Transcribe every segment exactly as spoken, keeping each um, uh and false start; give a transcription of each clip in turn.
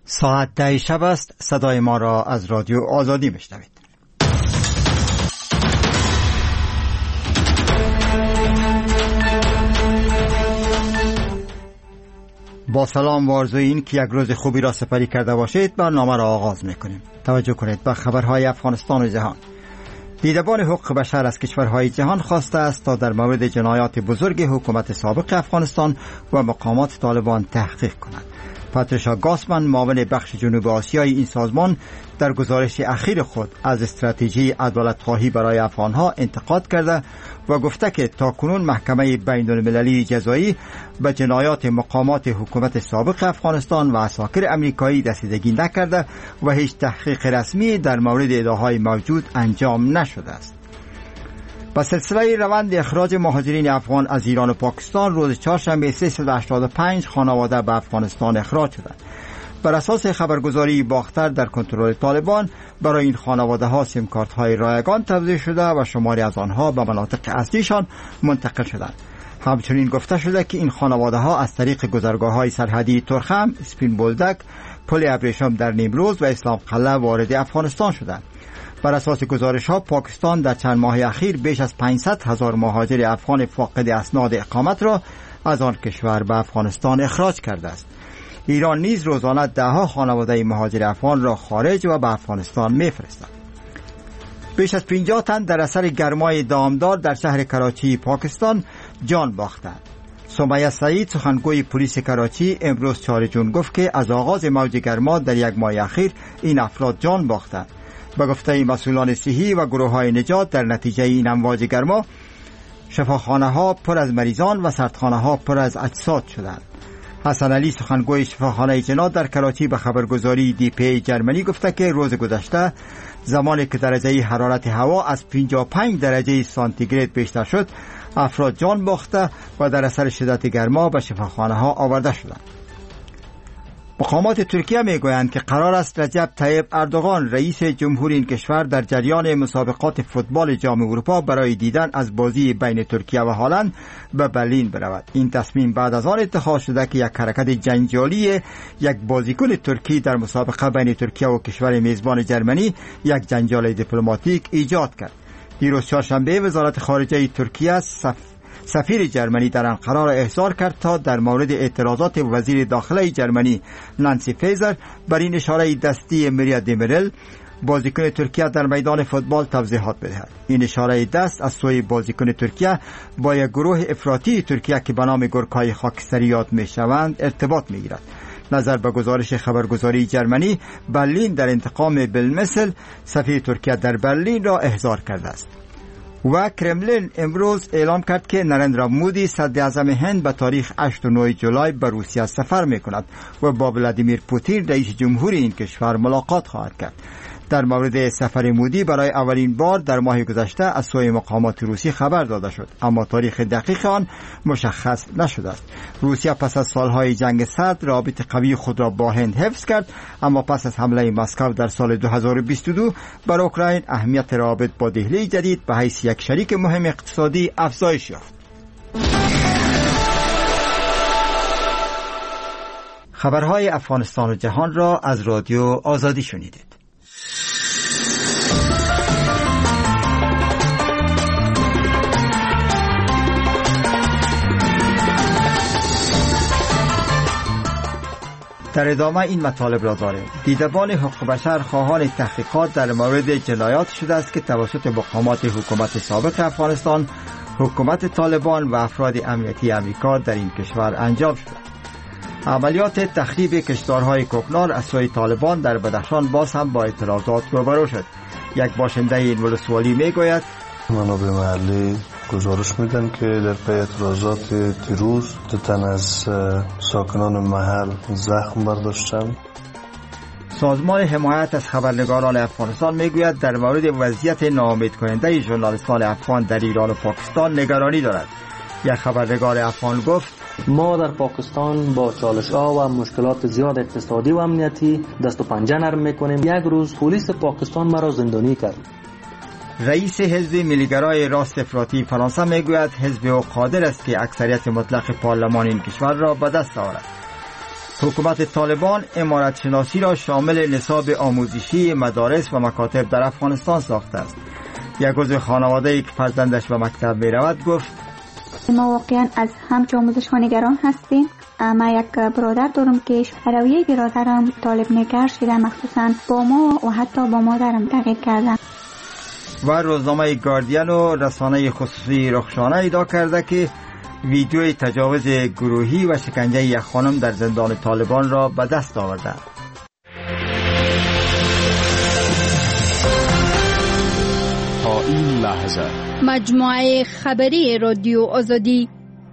ساعت ده شب است. صدای ما را از رادیو آزادی میشنوید. با سلام و آرزوی این که یک روز خوبی را سپری کرده باشید برنامه را آغاز میکنیم. توجه کنید به خبرهای افغانستان و جهان. دیدبان حقوق بشر از کشورهای جهان خواسته است تا در مورد جنایات بزرگ حکومت سابق افغانستان و مقامات طالبان تحقیق کنند. پاتریشا گاسمن، معاون بخش جنوب آسیایی این سازمان، در گزارش اخیر خود از استراتژی عدالت‌خواهی برای افغانها انتقاد کرده و گفته که تاکنون محکمه بین المللی جزایی به جنایات مقامات حکومت سابق افغانستان و عساکر امریکایی رسیدگی نکرده و هیچ تحقیق رسمی در مورد ادعاهای موجود انجام نشده است. با سلسله روند اخراج مهاجرین افغان از ایران و پاکستان، روز چهارشنبه سیصد و هشتاد و پنج خانواده به افغانستان اخراج شدند. بر اساس خبرگزاری باختر، در کنترل طالبان برای این خانواده ها سیم کارت های رایگان توزیع شده و شماری از آنها به مناطق اصلیشان منتقل شدند. همچنین گفته شده که این خانواده ها از طریق گذرگاه های سرحدی ترخم، اسپین بولدک، پل ابریشم در نیمروز و اسلام قلعه وارد افغانستان شدند. بر اساس گزارش ها، پاکستان در چند ماه اخیر بیش از پانصد هزار مهاجر افغان فاقد اسناد اقامت را از آن کشور به افغانستان اخراج کرده است. ایران نیز روزانه دهها خانواده مهاجر افغان را خارج و به افغانستان می‌فرستد. بیش از پنجاه تن در اثر گرمای دامدار در شهر کراچی پاکستان جان باختند. سمیه سعید، سخنگوی پلیس کراچی، امروز چهارم جون گفت که از آغاز موج گرما در یک ماه اخیر این افراد جان باختند. به گفته مسئولان صحی و گروه‌های نجات، در نتیجه این امواج گرما شفاخانه‌ها پر از مریضان و سردخانه‌ها پر از اجساد شدند. حسن علی، سخنگوی شفاخانه جنات در کراچی، به خبرگزاری دی پی جرمنی گفته که روز گذشته زمانی که درجه حرارت هوا از پنجاه و پنج درجه سانتیگراد بیشتر شد، افراد جان باخته و در اثر شدت گرما به شفاخانه‌ها آورده شدند. مقامات ترکیه میگویند که قرار است رجب طیب اردوغان، رئیس جمهور این کشور، در جریان مسابقات فوتبال جام اروپا برای دیدن از بازی بین ترکیه و هلند به برلین برود. این تصمیم بعد از آن اتخاذ شده که یک حرکت جنجالی یک بازیکن ترکی در مسابقه بین ترکیه و کشور میزبان جرمنی یک جنجال دیپلماتیک ایجاد کرد. دیروز چهارشنبه وزارت خارجه ترکیه صف سفیر جرمنی در انقره را احضار کرد تا در مورد اعتراضات وزیر داخله جرمنی نانسی فیزر بر این اشاره دستی مریا دیمیرل، بازیکن ترکیه، در میدان فوتبال توضیحات بدهد. این اشاره دست از سوی بازیکن ترکیه با یک گروه افراطی ترکیه که به نام گورکای خاکستری یاد میشوند ارتباط میگیرد. نظر به گزارش خبرگزاری جرمنی، برلین در انتقام بالمثل سفیر ترکیه در برلین را احضار کرده است. و کرملین امروز اعلام کرد که نریندرا مودی، صدر اعظم هند، به تاریخ هشت و نه جولای به روسیه سفر میکند و با ولادیمیر پوتین، رئیس جمهور این کشور، ملاقات خواهد کرد. در مورد سفر مودی برای اولین بار در ماه گذشته از سوی مقامات روسی خبر داده شد، اما تاریخ دقیق آن مشخص نشده است. روسیه پس از سالهای جنگ سرد رابطه قوی خود را با هند حفظ کرد، اما پس از حمله مسکو در سال دو هزار و بیست و دو بر اوکراین، اهمیت روابط با دهلی جدید به حیث یک شریک مهم اقتصادی افزایش یافت. خبرهای افغانستان و جهان را از رادیو آزادی شنیدید. در ادامه این مطالب را داریم. دیدبان حقوق بشر خواهان تحقیقات در مورد جنایات شده است که توسط مقامات حکومت سابق افغانستان، حکومت طالبان و افراد امنیتی امریکا در این کشور انجام شده. عملیات تخریب کشتارهای کوکنار از سوی طالبان در بدخشان باز هم با اعتراضات روبرو شد. یک باشنده این ولسوالی میگوید منابع محلی گزارش میدن که در پی اعتراضات دیروز دو تن از ساکنان محل زخم برداشتند. سازمان حمایت از خبرنگاران افغانستان میگوید در مورد وضعیت ناامید کننده ژورنالیستان افغان در ایران و پاکستان نگرانی دارد. یک خبرنگار افغان گفت ما در پاکستان با چالش‌ها و مشکلات زیاد اقتصادی و امنیتی دست و پنجه نرم میکنیم. یک روز پلیس پاکستان مرا زندانی کرد. رئیس حزب ملیگرای راست افراطی فرانسه میگوید حزب او قادر است که اکثریت مطلق پارلمان این کشور را به دست آورد. حکومت طالبان عمارت شناسی را شامل نصاب آموزشی مدارس و مکاتب در افغانستان ساخته است. یک عضو خانواده که فرزندش به مکتب می رود گفت: ما واقعا از همچه آموزش ها نگران هستیم. ما یک برادر دارم که رویه برادرم طالب نگر شده، مخصوصا با ما و حتی با مادرم تغییر کردن. و روزنامه گاردین و رسانه خصوصی رخشانه ادعا کرده که ویدیوی تجاوز گروهی و شکنجه یک خانم در زندان طالبان را به دست آورده. تا این لحظه مجموعه خبری رادیو آزادی.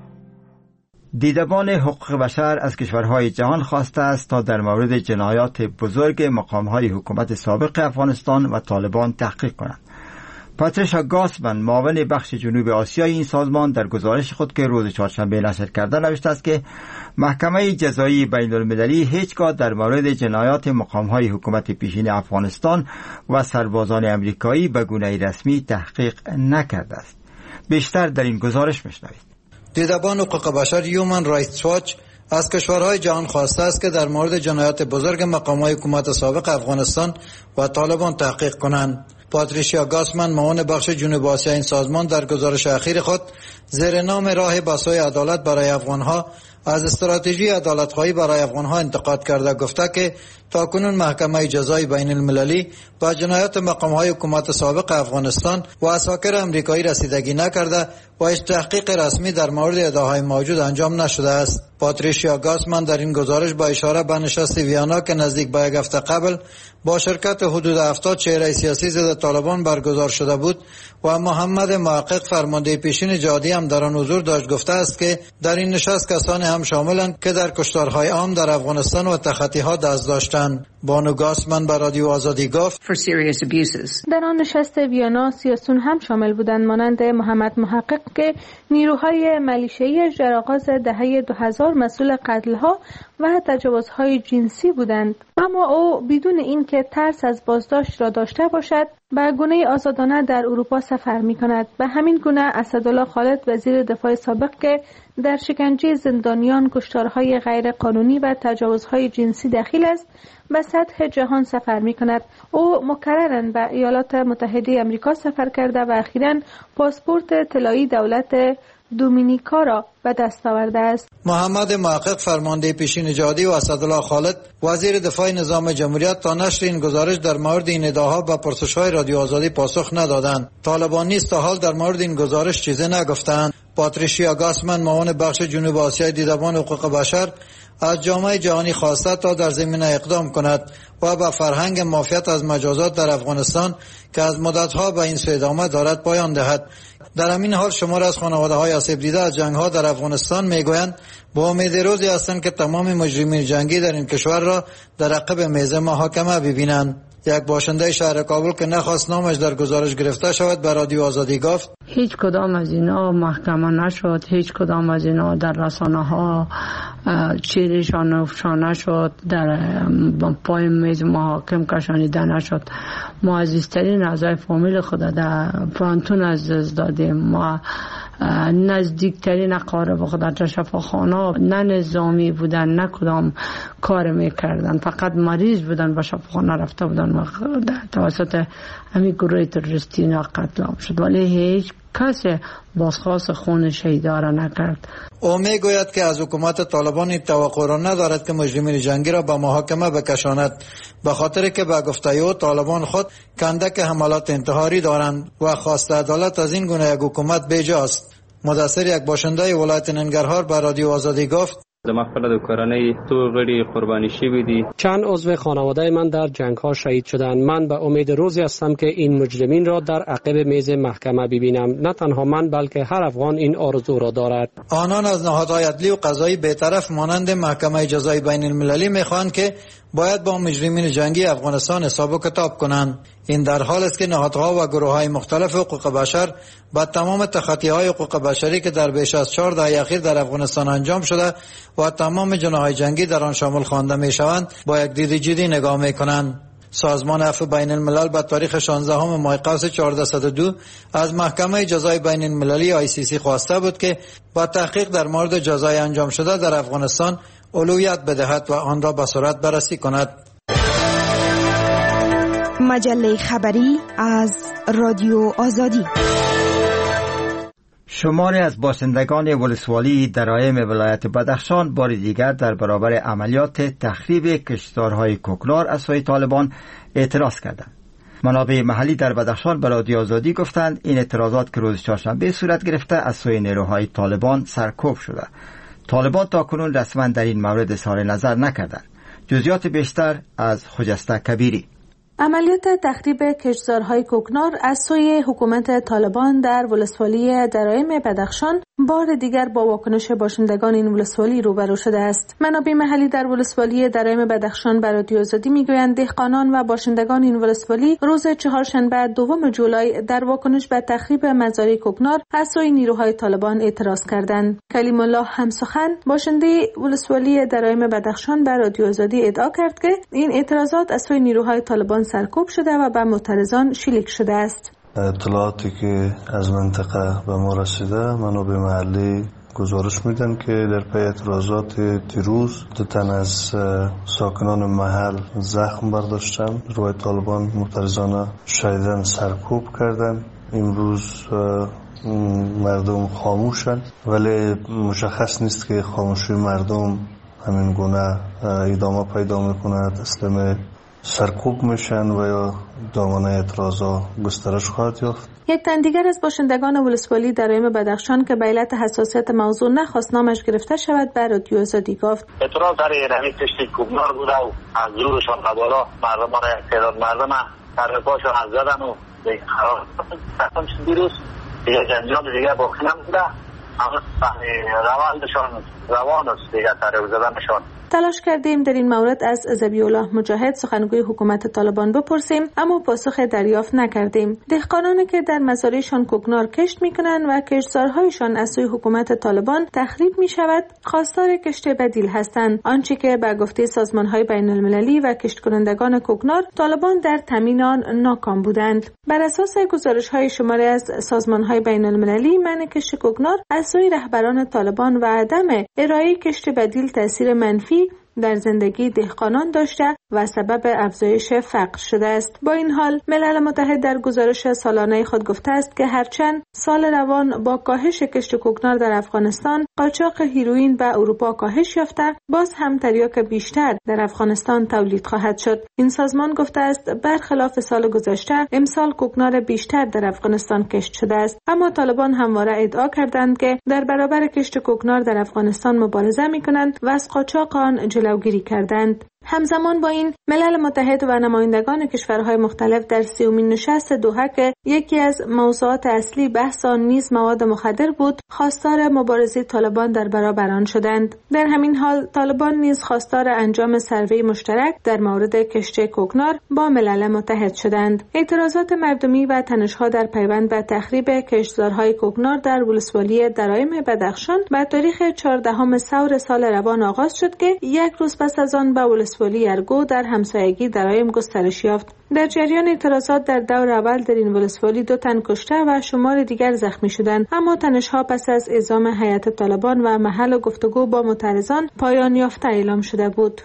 دیدبان حقوق بشر از کشورهای جهان خواسته است تا در مورد جنایات بزرگ مقام‌های حکومت سابق افغانستان و طالبان تحقیق کنند. پاتریشا گاسمن، معاون بخش جنوب آسیای این سازمان، در گزارش خود که روز چهارشنبه نشر کرده نوشته است که محکمه جزایی بین المللی هیچگاه در مورد جنایات مقام‌های حکومت پیشین افغانستان و سربازان امریکایی به گونه رسمی تحقیق نکرده است. بیشتر در این گزارش می‌شنوید. دیدبان حقوق بشر هیومن رایتس واچ از کشورهای جهان خواسته است که در مورد جنایات بزرگ مقام‌های حکومت سابق افغانستان و طالبان تحقیق کنند. پاتریشیا گاسمن، معاون بخش جنوب آسیا این سازمان، در گزارش اخیر خود زیر نام راه به سوی عدالت برای افغانها از استراتژی عدالت‌خواهی برای افغانها انتقاد کرده، گفته که تاکنون محکمه جزایی بین المللی با جنایات مقام‌های حکومت سابق افغانستان و اساکر امریکایی رسیدگی نکرده و هیچ تحقیق رسمی در مورد ادعاهای موجود انجام نشده است. پاتریشیا گاسمن در این گزارش با اشاره به نشست ویانا که نزدیک به یک هفته قبل با شرکت حدود هفتاد چهره سیاسی ضد طالبان برگزار شده بود و محمد محقق، فرمانده پیشین جهادی، هم در آن حضور داشت، گفته است که در این نشست کسانی هم شاملند که در کشتارهای عام در افغانستان و تخطی‌ها دست داشتند. بانو گاسمن به رادیو آزادی گفت: در آن نشست ویانا سیاسیون هم شامل بودند، مانند محمد محقق که نیروهای ملیشه‌ای جراغاز دهه دو هزار مسئول قتل‌ها و تجاوزهای جنسی بودند، اما او بدون اینکه ترس از بازداشت را داشته باشد به گونه آزادانه در اروپا سفر می‌کند. به همین گونه اسدالله خالد، وزیر دفاع سابق که در شکنجه زندانیان، کشتارهای غیر قانونی و تجاوزهای جنسی دخیل است، به سطح جهان سفر می‌کند. او مکرراً به ایالات متحده آمریکا سفر کرده و اخیراً پاسپورت طلایی دولت دومینیکا را به دست آورده است. محمد محقق، فرمانده پیشین جهادی، و اسدالله خالد، وزیر دفاع نظام جمهوریت، تا نشر این گزارش در مورد این ادعاها به پرسش‌های رادیو آزادی پاسخ ندادند. طالبان نیز تا حال در مورد این گزارش چیزی نگفتند. پاتریشیا گاسمن، معاون بخش جنوب آسیای دیدبان حقوق بشر، از جامعه جهانی خواسته تا در زمینه اقدام کند و به فرهنگ معافیت از مجازات در افغانستان که از مدت‌ها به این سو ادامه دارد پایان دهد. در همین حال شمار از خانواده‌های آسیب دیده از جنگ‌ها در افغانستان میگویند با امید روزی هستند که تمام مجرمین جنگی در این کشور را در عقب میز محاکمه ببینند. یک باشنده شهر کابل که نخواست نامش در گزارش گرفته شود به رادیو آزادی گفت: هیچ کدام از اینا محکمه نشد، هیچ کدام از اینا در رسانه ها چیرشان افشا نشد، در پای میز محاکم کشانیده نشد. ما عزیزترین اعضای فامیل خود در فرانتون از دادیم، ما نزدیکترین اقارب خود در شفاخانه نه نظامی بودن نه کدام کار میکردن، فقط مریض بودن و شفاخانه رفته بودن و توسط همین گروه تروریستی اینا قتل عام شد، ولی هیچ کسی بازخواست خون شهیدا را نکرد. او میگوید که از حکومت طالبان این توقع را ندارد که مجرمین جنگی را به محاکمه بکشاند، به خاطر که به گفته او طالبان خود کندک حملات انتحاری دارند و خواست عدالت از این گونه یک حکومت بیجاست. مدثر، یک باشنده ولایت ننگرهار، به رادیو آزادی گفت: زما خپل د کورنۍ ټول غړي قرباني شوي دي. چند عضو خانواده من در جنگ ها شهید شدند. من به امید روزی هستم که این مجرمین را در عقب میز محکمه ببینم. نه تنها من بلکه هر افغان این آرزو را دارد. آنان از نهادهای عدلی و قضایی بی‌طرف مانند محکمه جزایی بین المللی میخواهند که باید با مجرمین جنگی افغانستان حساب و کتاب کنند. این در حال است که نهادها و گروه‌های مختلف حقوق بشر با تمام تخطی‌های حقوق بشری که در بیش از چهار دهه اخیر در افغانستان انجام شده و تمام جنایات جنگی در آن شامل خوانده می‌شوند با یک دید جدی نگاه می‌کنند. سازمان عفو بین الملل به تاریخ شانزدهم ماه قوس چهاردهصد و دو از محکمه جزای بین المللی آی سی سی خواسته بود که با تحقیق در مورد جزای انجام شده در افغانستان اولویت بدهد و آن را به سرعت بررسی کند. مجله خبری از رادیو آزادی. شماری از باشندگان ولسوالی درایم ولایت بدخشان بار دیگر در برابر عملیات تخریب کشتزارهای کوکنار از سوی طالبان اعتراض کردند. منابع محلی در بدخشان به رادیو آزادی گفتند این اعتراضات که روز چهارشنبه صورت گرفته از سوی نیروهای طالبان سرکوب شده. طالبان تاکنون رسما در این مورد اظهار نظر نکردند. جزئیات بیشتر از خجسته کبیری. عملیات تخریب کشتزارهای کوکنار از سوی حکومت طالبان در ولسوالی درایم بدخشان بار دیگر با واکنش باشندگان این ولسوالی روبرو شده است. منابع محلی در ولسوالی درایم بدخشان به رادیو آزادی میگویند دهقانان و باشندگان این ولسوالی روز چهارشنبه دوم جولای در واکنش به تخریب مزارع کوکنار از سوی نیروهای طالبان اعتراض کردند. کلیم الله همسخن باشنده ولسوالی درایم بدخشان به رادیو آزادی ادعا کرد که این اعتراضات از سوی نیروهای طالبان سرکوب شده و به معترضان شلیک شده است. اطلاعاتی که از منطقه به ما رسیده، منابع محلی گزارش میدن که در پی اعتراضات دیروز دو تن از ساکنان محل زخم برداشتن. روی طالبان معترضان شدیداً سرکوب کردن. امروز مردم خاموشن، ولی مشخص نیست که خاموشی مردم همین گونه ادامه پیدا میکنه، تسلیم سرکوب میشن و یا دامنه اعتراضا گسترش خواهد یافت. یک تن دیگر از باشندگان ولسوالی درایم بدخشان که به علت حساسیت موضوع نخواست نامش گرفته شود به رادیو آزادی گفت اعتراض در ایرانی کشتی کوکنار بوده و از زورشان قبالا مردمان تعداد مردم ترپاشان از زدن و به خراب کردن. دیروز دیگه جنجال دیگه باقی نمونده، اما روانشان روان است دیگه ترپ زدنشان. تلاش کردیم در این مورد از ذبیح الله مجاهد سخنگوی حکومت طالبان بپرسیم، اما پاسخ دریافت نکردیم. دهقانانی که در مزارعشان کوکنار کشت میکنند و کشتزارهایشان از سوی حکومت طالبان تخریب میشود، خواستار کشت بدیل هستند. آنچه که به گفته سازمانهای بین المللی و کشت کنندگان کوکنار طالبان در تامین آن ناکام بودند. بر اساس گزارش‌های شماری از سازمانهای بین المللی، منع کشت کوکنار از سوی رهبران طالبان و عدم ارائه کشت بدیل تاثیر منفی در زندگی دهقانان داشته و سبب افزایش فقر شده است. با این حال ملل متحد در گزارش سالانه خود گفته است که هرچند سال روان با کاهش کشت کوکنار در افغانستان قاچاق هیروئین به اروپا کاهش یافته، باز هم تریاک بیشتر در افغانستان تولید خواهد شد. این سازمان گفته است برخلاف سال گذشته امسال کوکنار بیشتر در افغانستان کشت شده است، اما طالبان همواره ادعا کردند که در برابر کشت کوکنار در افغانستان مبارزه می‌کنند و از قاچاق آن جلوگیری کردند. همزمان با این ملل متحد و نمایندگان کشورهای مختلف در سیومین نشست دوحه که یکی از موضوعات اصلی بحث آن نیز مواد مخدر بود، خواستار مبارزه طالبان در برابر آن شدند. در همین حال طالبان نیز خواستار انجام سروی مشترک در مورد کشت کوکنار با ملل متحد شدند. اعتراضات مردمی و تنش‌ها در پیوند به تخریب کشتزارهای کوکنار در ولسوالی درایم بدخشان به تاریخ چهاردهم ثور سال روان آغاز شد که یک روز پس از آن به ولسوالی ارگو در همسایگی درایم گسترش یافت. در جریان اعتراضات در دور اول در این ولسوالی دو تن کشته و شمار دیگر زخمی شدند، اما تنش‌ها پس از اعزام هیئت طالبان و محل گفتگو با معترضان پایان یافته اعلام شده بود.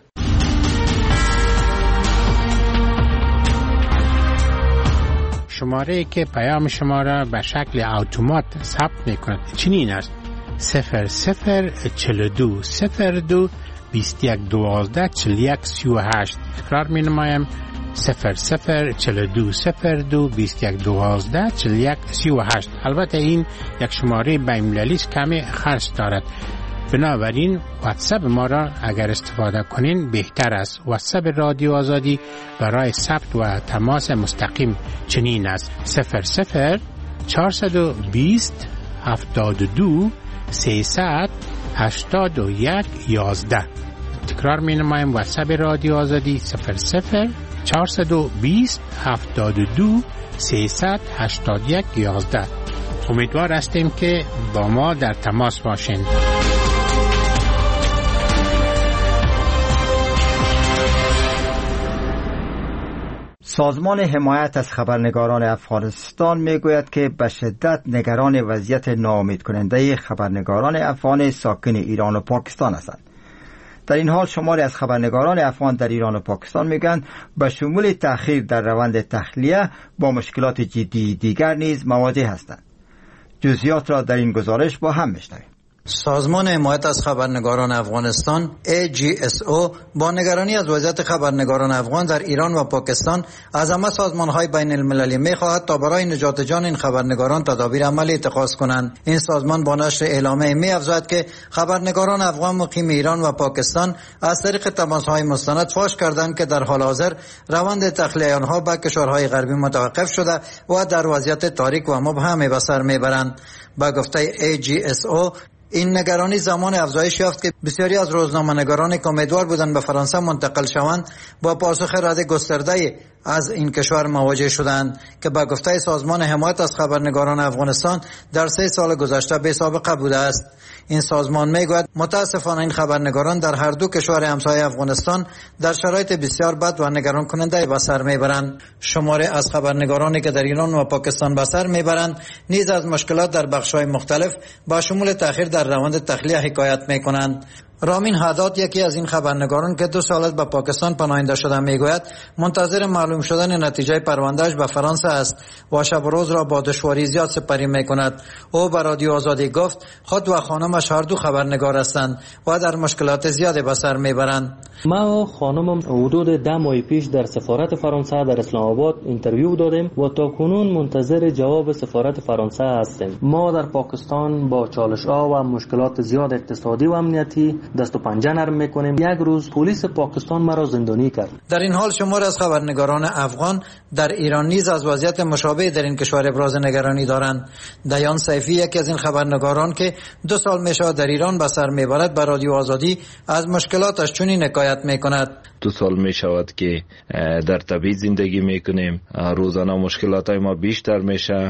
شماره که پیام شما را به شکل اتومات ثبت می‌کند چنین است: صفر صفر چهل و دو صفر دو بیست و یک دوازده چهل و یک سی و هشت. تکرار می نمایم: صفر صفر چهل و دو صفر دو بیست و یک دوازده چهل و یک سی و هشت. البته این یک شماره بین‌المللی است، کمی خرج دارد، بنابراین واتساپ ما را اگر استفاده کنین بهتر است. واتساپ رادیو آزادی برای ثبت و تماس مستقیم چنین است: صفر صفر چهارصد و بیست هفتاد و دو سیصد هشتاد و یک یازده. تکرار می نمایم: واتساپ رادیو آزادی صفر صفر چهارصد و بیست هفتاد و دو سیصد هشتاد و یک یازده. امیدوار هستیم که با ما در تماس باشین. سازمان حمایت از خبرنگاران افغانستان میگوید که به شدت نگران وضعیت ناامید کننده خبرنگاران افغان ساکن ایران و پاکستان هستند. در این حال شماری از خبرنگاران افغان در ایران و پاکستان میگن به شمول تأخیر در روند تخلیه با مشکلات جدی دیگر نیز مواجه هستند. جزئیات را در این گزارش با هم میشنویم. سازمان حمایت از خبرنگاران افغانستان ای جی اس او با نگرانی از وضعیت خبرنگاران افغان در ایران و پاکستان از همه سازمان‌های بین المللی می‌خواهد تا برای نجات جان این خبرنگاران تدابیر عملی اتخاذ کنند. این سازمان با نشر اعلامیه می‌افزاید که خبرنگاران افغان مقیم ایران و پاکستان از طریق تماس‌های مستند فاش کردند که در حال حاضر روند تخلیه آنها به کشورهای غربی متوقف شده و در وضعیت تاریک و مبهم به سر می‌برند. با گفته ای جی اس او این نگرانی زمان افزایش یافت که بسیاری از روزنامه‌نگارانی که امیدوار بودند به فرانسه منتقل شوند با پاسخ رد گسترده از این کشور مواجه شدند که با گفته سازمان حمایت از خبرنگاران افغانستان در سه سال گذشته بی سابقه بوده است. این سازمان میگوید متاسفانه این خبرنگاران در هر دو کشور همسایه افغانستان در شرایط بسیار بد و نگران کننده به سر میبرند. شماره از خبرنگارانی که در ایران و پاکستان به سر میبرند نیز از مشکلات در بخش‌های مختلف با شمول تأخیر در روند تخلیه حکایت میکنند. رامین حداد یکی از این خبرنگاران که دو سال است به پاکستان پناهنده شده میگوید منتظر معلوم شدن نتیجه پروندهش به فرانسه است و شب و روز را با دشواری زیاد سپری میکند. او به رادیو آزادی گفت خود و خانمش هر دو خبرنگار هستند و در مشکلات زیادی به سر میبرند. ما و خانمم حدود ده ماه پیش در سفارت فرانسه در اسلام آباد اینترویو دادیم و تا کنون منتظر جواب سفارت فرانسه هستیم. ما در پاکستان با چالش‌ها و مشکلات زیاد اقتصادی و امنیتی دست و پنجه نرم میکنیم. یک روز پلیس پاکستان مرا زندانی کرد. در این حال شمار از خبرنگاران افغان در ایران نیز از وضعیت مشابه در این کشور ابراز نگرانی دارند. دیان سیفی یکی از این خبرنگاران که دو سال میشه در ایران به سر میبرد به رادیو آزادی از مشکلاتش چنین حکایت میکند. دو سال می شود که در تبعید زندگی میکنیم. روزانه مشکلات ما بیشتر میشه.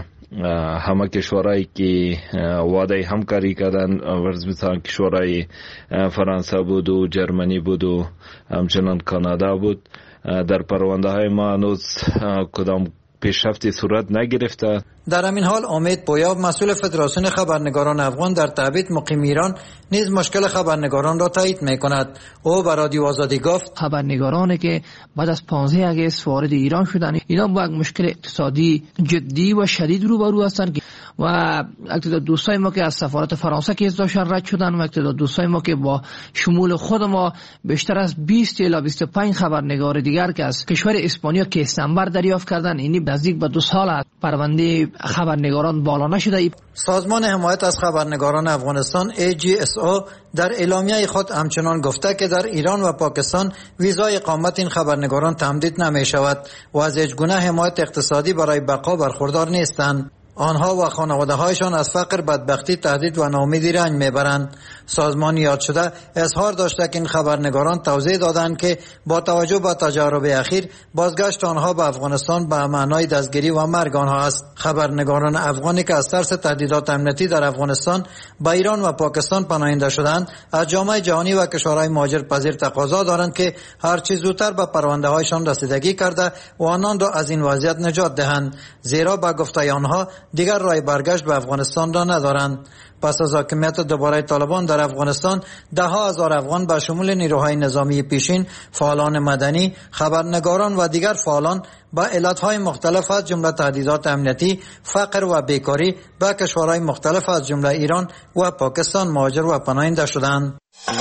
همه کشورهایی که وعده همکاری کردن ورز مثلا کشورهای فرانسه بود و جرمنی بود و همچنان کانادا بود، در پرونده های ما هنوز کدام پیشرفتی صورت نگرفته. در همین حال امید پویا مسئول فدراسیون خبرنگاران افغان در تبعید مقیم ایران نیز مشکل خبرنگاران را تایید میکند. او به رادیو آزادی گفت خبرنگارانی که بعد از پانزده اگست وارد ایران شدند اینا با یک مشکل اقتصادی جدی و شدید روبرو هستند و اکتداد دوستای ما که از سفارت فرانسه که داشتن رد شدن و اکتداد دوستای ما که با شمول خود ما بیشتر از بیست الی بیست و پنج خبرنگار دیگر که از کشور اسپانیا که استنبر دریافت کردن، اینی نزدیک به دو سال پرونده خبرنگاران بالا نشده. سازمان حمایت از خبرنگاران افغانستان ای جی اس او در اعلامیه خود همچنان گفته که در ایران و پاکستان ویزای اقامت این خبرنگاران تمدید نمی شود و از هیچ گونه حمایت اقتصادی برای بقا برخوردار نیستند. آنها و خانواده هایشان از فقر، بدبختی، تهدید و ناامیدی رنج میبرند. سازمان یاد شده اظهار داشته که این خبرنگاران توضیح دادند که با توجه به تجارب اخیر بازگشت آنها به افغانستان به معنای دستگیری و مرگ آنها است. خبرنگاران افغانی که از ترس تهدیدات امنیتی در افغانستان به ایران و پاکستان پناهنده شدند از جامعه جهانی و کشورهای مهاجرپذیر تقاضا دارند که هر چه زودتر به پرونده هایشان رسیدگی کرده و آنان را از این وضعیت نجات دهند، زیرا با گفته آنها دیگر راه برگشت به افغانستان را ندارند. پس از حاکمیت دوباره طالبان در افغانستان ده ها هزار افغان به شمول نیروهای نظامی پیشین، فعالان مدنی، خبرنگاران و دیگر فعالان با علتهای مختلف از جمله تهدیدات امنیتی، فقر و بیکاری به کشورهای مختلف از جمله ایران و پاکستان مهاجر و پناهنده شدند.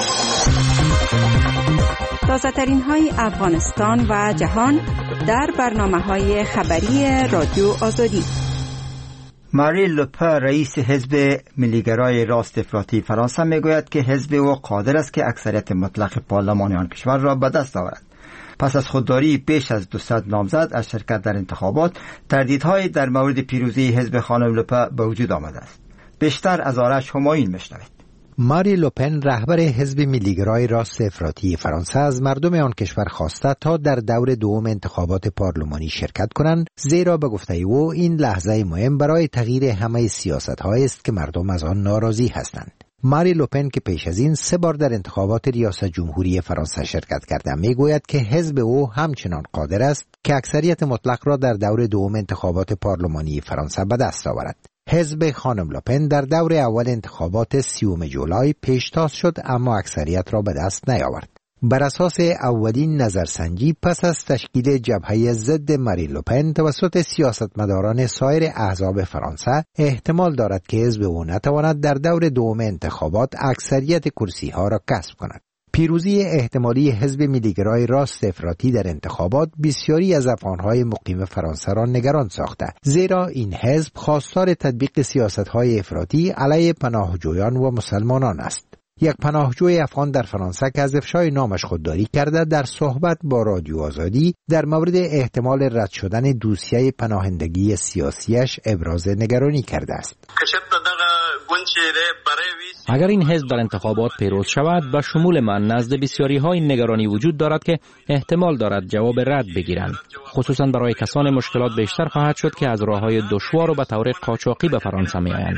تازه ترین های افغانستان و جهان در برنامه های خبری رادیو آزادی. ماری لوپن رئیس حزب ملیگرای راست افراطی فرانسه میگوید که حزب او قادر است که اکثریت مطلق پارلمان آن کشور را به دست آورد. پس از خودداری بیش از دویست نامزد از شرکت در انتخابات، تردیدهای در مورد پیروزی حزب خانم لوپن به وجود آمده است. بیشتر از آرش همایون میشنوید. ماری لوپن رهبر حزب ملیگرای راست افراطی فرانسه از مردم آن کشور خواسته تا در دور دوم انتخابات پارلمانی شرکت کنند، زیرا به گفته او این لحظه مهم برای تغییر همه سیاست‌هایی است که مردم از آن ناراضی هستند. ماری لوپن که پیش از این سه بار در انتخابات ریاست جمهوری فرانسه شرکت کرده میگوید که حزب او همچنان قادر است که اکثریت مطلق را در دور دوم انتخابات پارلمانی فرانسه به دست آورد. حزب خانم لوپن در دور اول انتخابات سیوم جولای پیشتاز شد اما اکثریت را به دست نیاورد. بر اساس اولین نظرسنجی پس از تشکیل جبهه ضد ماری لوپن توسط سیاستمداران سایر احزاب فرانسه، احتمال دارد که حزب او نتواند در دور دوم انتخابات اکثریت کرسی ها را کسب کند. پیروزی احتمالی حزب ملیگرای راست افراطی در انتخابات بسیاری از افغانهای مقیم فرانسه را نگران ساخته، زیرا این حزب خواستار تطبیق سیاست‌های افراطی علیه پناهجویان و مسلمانان است. یک پناهجوی افغان در فرانسه که از افشای نامش خودداری کرده در صحبت با رادیو آزادی در مورد احتمال رد شدن دوسیه پناهندگی سیاسیش ابراز نگرانی کرده است. اگر این حزب در انتخابات پیروز شود، به شمول من نزد بسیاری های نگرانی وجود دارد که احتمال دارد جواب رد بگیرند، خصوصا برای کسان مشکلات بیشتر خواهد شد که از راههای دشوار و به طور قاچاقی به فرانسه می آیند.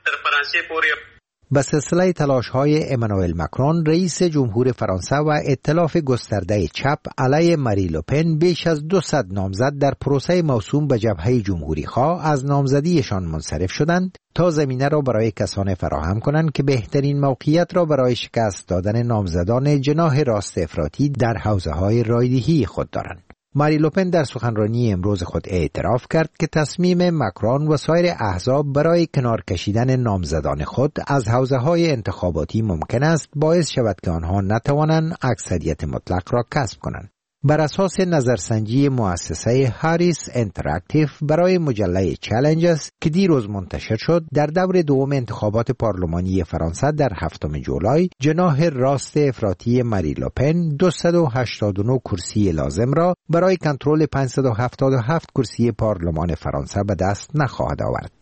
به سلسله تلاش‌های امانوئل مکرون رئیس جمهور فرانسه و ائتلاف گسترده چپ علیه ماری لوپن بیش از دویست نامزد در پروسه موسوم به جبهه جمهوری‌خواه از نامزدیشان منصرف شدند تا زمینه را برای کسان فراهم کنند که بهترین موقعیت را برای شکست دادن نامزدان جناح راست افراطی در حوزه‌های رایدهی خود دارند. ماری لوپن در سخنرانی امروز خود اعتراف کرد که تصمیم مکرون و سایر احزاب برای کنار کشیدن نامزدان خود از حوزه‌های انتخاباتی ممکن است باعث شود که آنها نتوانند اکثریت مطلق را کسب کنند. بر اساس نظرسنجی مؤسسه هاریس اینتراکتیو برای مجله چالنجز که دیروز منتشر شد، در دور دوم انتخابات پارلمانی فرانسه در هفتم جولای جناح راست افراطی ماری لوپن دویست و هشتاد و نه کرسی لازم را برای کنترل پانصد و هفتاد و هفت کرسی پارلمان فرانسه به دست نخواهد آورد.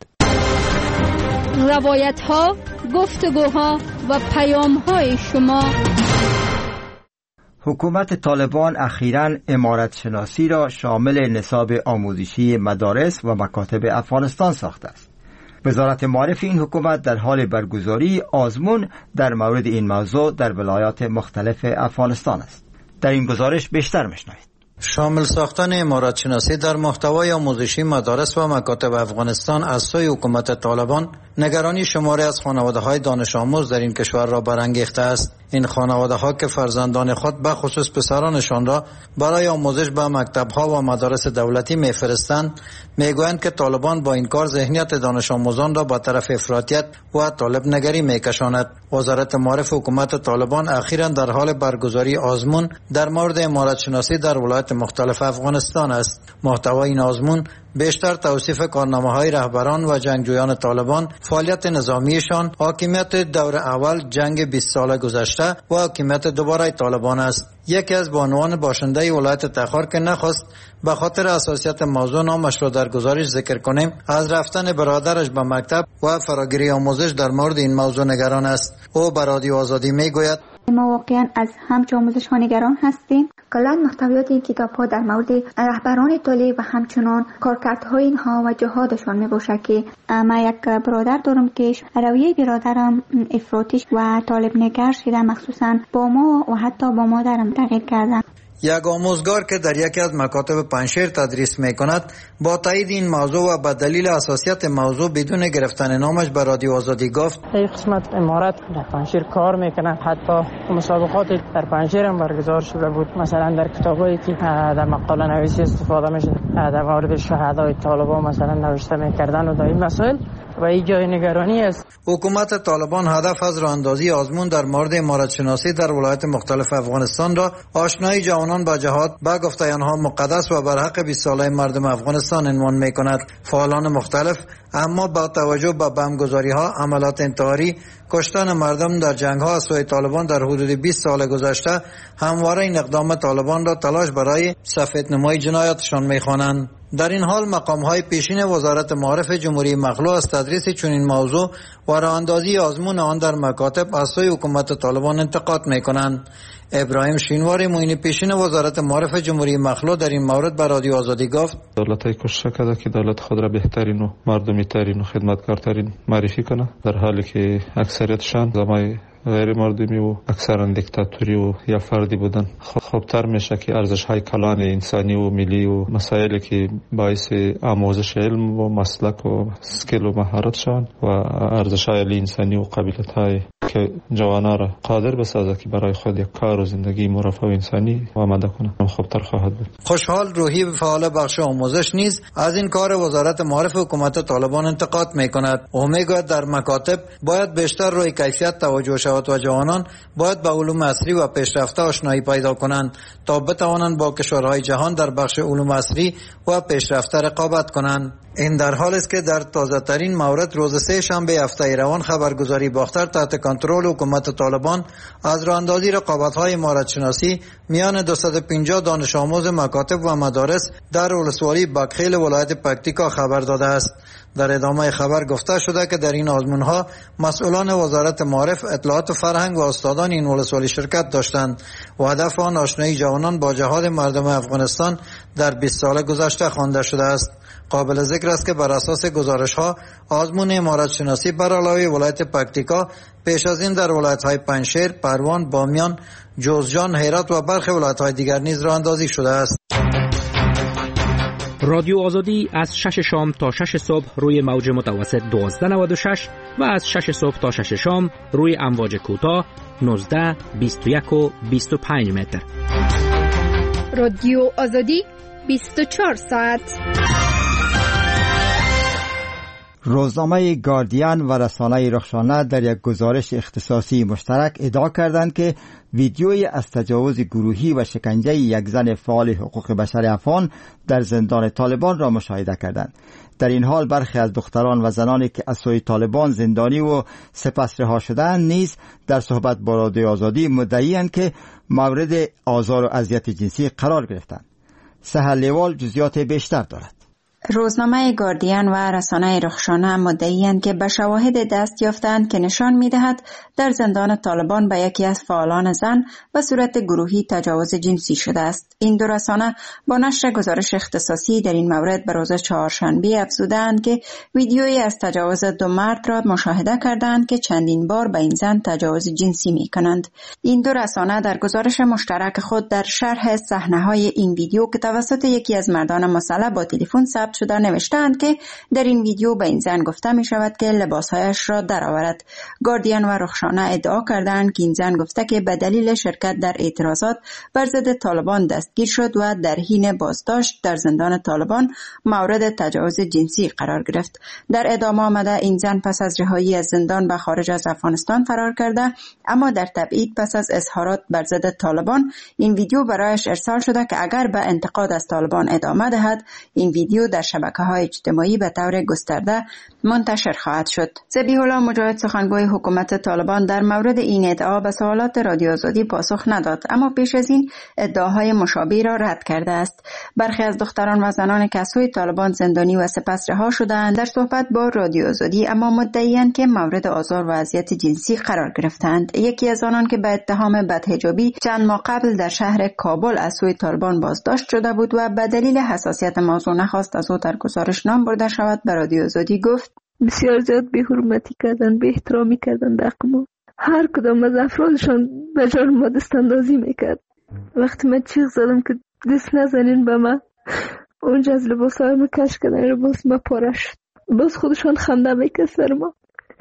روایت ها، گفتگوها و پیام های شما. حکومت طالبان اخیراً عمارت شناسی را شامل نصاب آموزشی مدارس و مکاتب افغانستان ساخته است. وزارت معارف این حکومت در حال برگزاری آزمون در مورد این موضوع در ولایات مختلف افغانستان است. در این گزارش بیشتر میشنوید. شامل ساختن عمارت شناسی در محتوای آموزشی مدارس و مکاتب افغانستان از سوی حکومت طالبان نگرانی شماری از خانواده‌های دانش آموز در این کشور را برانگیخته است. این خانواده‌ها که فرزندان خود به خصوص پسرانشان را برای آموزش به مکتب‌ها و مدارس دولتی می‌فرستند، می‌گویند که طالبان با این کار ذهنیت دانش آموزان را به طرف افراطیت و طالب نگری می‌کشاند. وزارت معارف حکومت طالبان اخیراً در حال برگزاری آزمون در مورد عمارت شناسی در ولایات مختلف افغانستان است. محتوای این آزمون بیشتر توصیف کارنامه‌های رهبران و جنگجویان طالبان، فعالیت نظامیشان، حاکمیت دور اول جنگ بیست ساله گذشته و حاکمیت دوباره طالبان است. یکی از بانوان باشنده ولایت تخار که نخواست به خاطر حساسیت موضوع نامش را در گزارش ذکر کنیم، از رفتن برادرش به مکتب و فراگیری آموزش در مورد این موضوع نگران است. او به رادیو آزادی میگوید: ما واقعا از همچه آموزش ها نگران هستیم. کلا محتویات این کتاب ها در مورد رهبران طالب و همچنان کارکردهای اینها و جهادشان می باشه که من یک برادر دارم که رویه برادرم افراطی و طالب نگر شده، مخصوصا با ما و حتی با مادرم تغییر کردن. یک آموزگار که در یکی از مکاتب پنجشیر تدریس می کند با تایید این موضوع و به دلیل حساسیت موضوع بدون گرفتن نامش به رادیو آزادی گفت: این قسمت امارت در پنجشیر کار میکنه، حتی مسابقات در پنجشیر هم برگزار شده بود. مثلا در کتابایی که در مقاله نویسی استفاده میشه در مورد شهدای طالبان مثلا نوشته میکردن و در این مسائل و این جای نگرانی است. حکومت طالبان هدف از راهاندازی آزمون در مورد عمارت شناسی در ولایات مختلف افغانستان را آشنایی جوانان با جهاد با گفته آنها مقدس و برحق بیست ساله مردم افغانستان عنوان میکند. فعالان مختلف اما با توجه به بمبگذاری ها، عملات انتحاری، کشتن مردم در جنگ ها از سوی طالبان در حدود بیست سال گذشته همواره این اقدام طالبان را تلاش برای سفید نمایی جنایاتشان میخوانند. در این حال مقام های پیشین وزارت معارف جمهوری مخلوع از تدریس چنین موضوع و راهاندازی آزمون آن در مکاتب از سوی حکومت طالبان انتقاد میکنند. ابراهیم شینواری معین پیشین وزارت معارف جمهوری مخلوع در این مورد به رادیو آزادی گفت: دولت‌های کوشش کرده که دولت خود را بهترین و مردمی ترین و خدمتکارترین معرفی کنه، در حالی که اکثریتشان زمای غیر مردمی و اکثرا دیکتاتوری و یا فردی بودن. خوبتر میشه که ارزش های کلان انسانی و ملی و مسائلی که باعث آموزش علم و مسلک و سکیل و مهارت شون و ارزش های انسانی و قبیلت های که جوانا را قادر بسازه که برای خود یک کار و زندگی مرفه و انسانی آماده کنه، خوبتر خواهد بود. خوشحال روحی فعال بخش آموزش نیز از این کار وزارت معارف حکومت طالبان انتقاد میکند و میگوید در مکاتب باید بیشتر روی کیفیت توجه شود و جوانان باید به علوم عصری و پیشرفته آشنایی پیدا کنند تا بتوانند با کشورهای جهان در بخش علوم عصری و پیشرفته رقابت کنند. این در حالی است که در تازه ترین مورد روز سه شنبه هفته روان خبرگزاری باختر تحت کنترل حکومت طالبان از راه اندازی رقابت‌های مهارت شناسی میان دویست و پنجاه دانش آموز مکاتب و مدارس در ولسوالی بکخیل ولایت پکتیکا خبر داده است. در ادامه خبر گفته شده که در این آزمون‌ها مسئولان وزارت معارف، اطلاعات و فرهنگ و استادان این ولسوالی شرکت داشتند و هدف آن آشنایی جوانان با جهاد مردم افغانستان در بیست سال گذشته خوانده شده است. قابل ذکر است که بر اساس گزارش‌ها آزمون مهارت شناسی بر علاوه ولایت پکتیکا پیش از این در ولایت‌های پنجشیر، پروان، بامیان، جوزجان، هرات و برخی ولایت‌های دیگر نیز راه اندازی شده است. رادیو آزادی از شش شام تا شش صبح روی موج متوسط دوازده نود و شش و از شش صبح تا شش شام روی امواج کوتاه نوزده، بیست و یک و بیست و پنج متر. رادیو آزادی بیست و چهار ساعت. روزنامه گاردین و رسانه رخشانه در یک گزارش اختصاصی مشترک ادعا کردند که ویدیوی از تجاوز گروهی و شکنجه یک زن فعال حقوق بشر افغان در زندان طالبان را مشاهده کردند. در این حال برخی از دختران و زنانی که از سوی طالبان زندانی و سپس رها شده‌اند نیز در صحبت با رادیو آزادی مدعی‌اند که مورد آزار و اذیت جنسی قرار گرفتند. سحر لیوال جزئیات بیشتر دارد. روزنامه گاردین و رسانه رخشانه مدعی‌اند که به شواهد دست یافتند که نشان می‌دهد در زندان طالبان به یکی از فعالان زن به صورت گروهی تجاوز جنسی شده است. این دو رسانه با نشر گزارش اختصاصی در این مورد به روز چهارشنبه افزودند که ویدیویی از تجاوز دو مرد را مشاهده کردند که چندین بار به این زن تجاوز جنسی می‌کنند. این دو رسانه در گزارش مشترک خود در شرح صحنه‌های این ویدیو که توسط یکی از مردان مسلح با تلفن ثبت شده نوشتند که در این ویدیو به این زن گفته می شود که لباسهایش را درآورد. گاردین و رخشانه ادعا کردند که این زن گفته که به دلیل شرکت در اعتراضات بر ضد طالبان دستگیر شد و در حین بازداشت در زندان طالبان مورد تجاوز جنسی قرار گرفت. در ادامه آمده این زن پس از رهایی از زندان به خارج از افغانستان فرار کرده، اما در تبعید پس از اظهارات بر ضد طالبان این ویدیو برایش ارسال شده که اگر به انتقاد از طالبان ادامه دهد این ویدیو در شبکه‌های اجتماعی به طور گسترده منتشر خواهد شد. ذبیح الله مجاهد سخنگوی حکومت طالبان در مورد این ادعا به سوالات رادیو آزادی پاسخ نداد، اما پیش از این ادعاهای مشابه را رد کرده است. برخی از دختران و زنان که از سوی طالبان زندانی و سپس رها شدند در صحبت با رادیو آزادی اما مدعی‌اند که مورد آزار و اذیت جنسی قرار گرفتند. یکی از آنان که به اتهام بدحجابی چند ماه قبل در شهر کابل از سوی طالبان بازداشت شده بود و به دلیل حساسیت موضوع نخواست از او در گزارش نام برده شود به رادیو آزادی گفت: بسیار زیاد بی حرمتی کردن، بی احترامی کردن در حق ما. هر کدام از افرادشان به جان ما دست اندازی میکرد. وقتی من چیغ زدم که دست نزنین به من، اونجا از لباس های ما کش کردن، لباس ما پاره شد. باز خودشان خنده میکرد سر ما.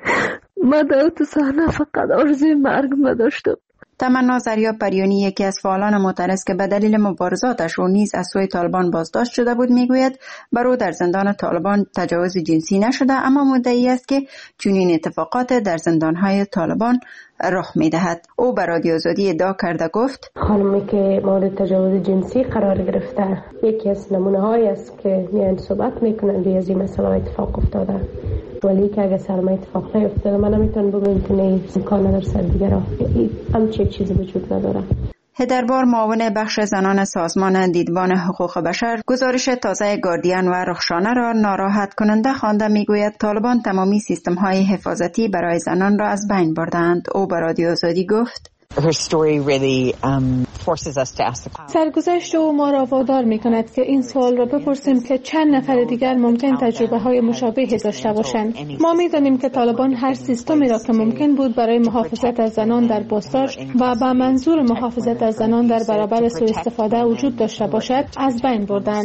ما در تو صحنه فقط آرزوی مرگ ما داشتم. تمنا زریا پریانی یکی از فعالان معترض که به دلیل مبارزاتش او نیز از سوی طالبان بازداشت شده بود میگوید بر او در زندان طالبان تجاوز جنسی نشده، اما مدعی است که چنین اتفاقات در زندانهای طالبان رخ میدهد. او به رادیو آزادی ادعا کرده گفت: خانمی که مورد تجاوز جنسی قرار گرفته یکی از نمونه هایی است که میان صحبت میکنند روی از این مسئله اتفاق افتاده، ولی که اگر سر ما اتفاق نیفتاده من نمیتونم بگم که نه امکان نداره سر دیگر ها همچه چیزی وجود نداره. هدربار معاون بخش زنان سازمان دیدبان حقوق بشر گزارش تازه گاردین و رخشانه را ناراحت کننده خوانده میگوید طالبان تمامی سیستم های حفاظتی برای زنان را از بین بردند. او به رادیو آزادی گفت: Her story really um, سرگذشت او ما را وادار می کند که این سوال را بپرسیم که چند نفر دیگر ممکن تجربه های مشابهی داشته باشند. ما می دانیم که طالبان هر سیستمی را که ممکن بود برای محافظت از زنان در باستار و به منظور محافظت از زنان در برابر سوء استفاده وجود داشته باشد از بین بردند.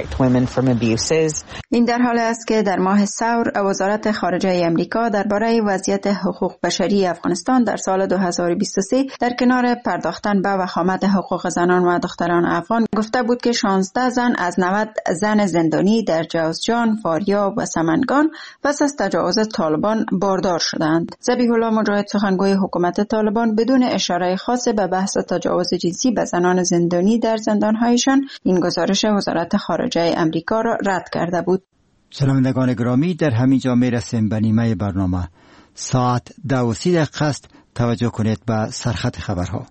این در حال است که در ماه ثور وزارت خارجه امریکا درباره وضعیت حقوق بشری افغانستان در سال دو هزار و بیست و سه در کنار پرداختن به وخامت حقوق زنان و دختران افغان گفته بود که شانزده زن از نود زن زندانی در جوزجان، فاریاب و سمنگان پس از تجاوز طالبان باردار شدند. ذبیح الله مجاهد سخنگوی حکومت طالبان بدون اشاره خاص به بحث تجاوز جنسی به زنان زندانی در زندان‌هایشان این گزارش وزارت خارجه امریکا را رد کرده بود. شنوندگان گرامی، در همین جا میرسیم به نیمه برنامه. ساعت دو و سی دقیقه است. توجه کنید به سرخط خبرها.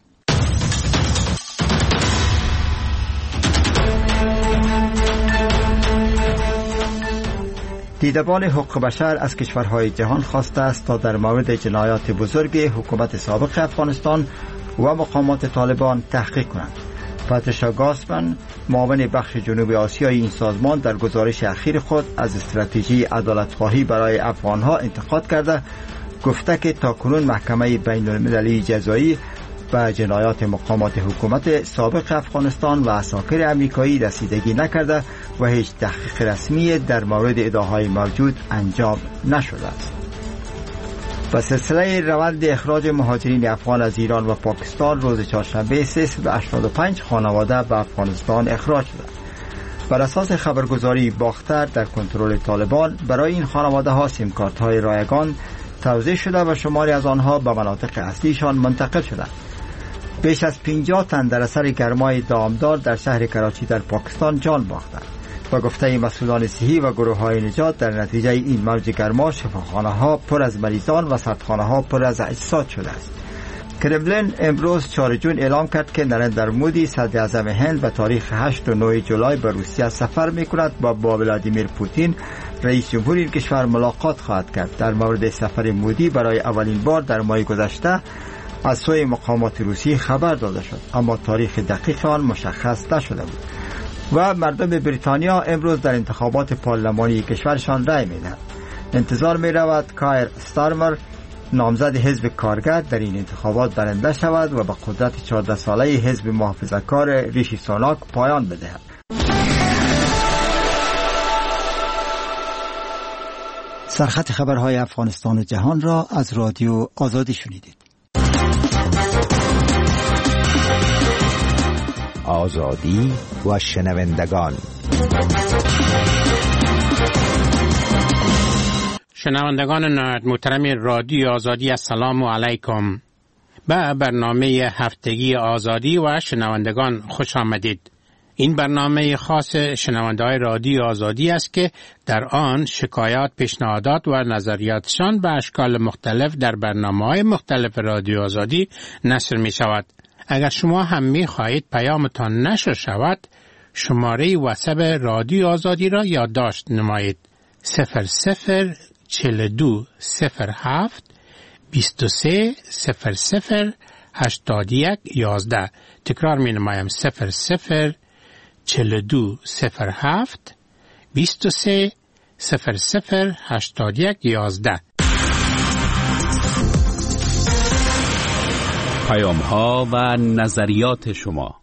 دیدبان حقوق بشر از کشورهای جهان خواسته است تا در مورد جنایات بزرگ حکومت سابق افغانستان و مقامات طالبان تحقیق کنند. پاتریشیا گاسمن، معاون بخش جنوب آسیایی این سازمان، در گزارش اخیر خود از استراتژی عدالت‌خواهی برای افغانها انتقاد کرده گفته که تاکنون محکمه بین المللی جزایی به جنایات مقامات حکومت سابق افغانستان و عساکر امریکایی رسیدگی نکرده و هیچ تحقیق رسمی در مورد ادعاهای موجود انجام نشده است. به سلسله روند اخراج مهاجرین افغان از ایران و پاکستان روز چهارشنبه سیصد و هشتاد و پنج خانواده به افغانستان اخراج شدند. بر اساس خبرگزاری باختر در کنترل طالبان برای این خانواده ها سیم کارت های رایگان توزیع شده و شماری از آنها به مناطق اصلیشان منتقل شدند. بیش از پنجاه تن در اثر گرمای دامدار در شهر کراچی در پاکستان جان باختند. با گفته مسئولان صحی و گروه های نجات در نتیجه این موج گرما شفاخانه ها پر از مریضان و سردخانه ها پر از اجساد شده است. کرملین امروز چهارم جون اعلام کرد که نریندر مودی صدر اعظم هند به تاریخ هشت و نه جولای به روسیه سفر می‌کند و با ولادیمیر پوتین رئیس جمهور این کشور ملاقات خواهد کرد. در مورد سفر مودی برای اولین بار در ماه گذشته از سوی مقامات روسی خبر داده شد، اما تاریخ دقیق آن مشخص نشده بود. و مردم بریتانیا امروز در انتخابات پارلمانی کشورشان رای می‌دهند. انتظار می‌رود کایر استارمر نامزد حزب کارگر در این انتخابات برنده شود و به قدرت چهارده ساله حزب محافظه‌کار ریشی سوناک پایان بدهد. سرخط خبرهای افغانستان و جهان را از رادیو آزادی شنیدید. آزادی و شنوندگان. شنوندگان محترم رادیو آزادی، السلام علیکم. به برنامه هفتگی آزادی و شنوندگان خوش آمدید. این برنامه خاص شنونده‌های رادیو آزادی است که در آن شکایات، پیشنهادات و نظریاتشان به اشکال مختلف در برنامه‌های مختلف رادیو آزادی نشر می شود. اگر شما هم می خواهید پیامتان نشر شود، شماره واتساپ رادیو آزادی را یادداشت نمایید: صفر صفر چهل و دو صفر هفت بیست و سه صفر صفر هشتاد و یک یازده. تکرار می نمایم: صفر صفر چهل و دو صفر هفت بیست و سه صفر صفر هشتاد و یک یازده. پیام ها و نظریات شما.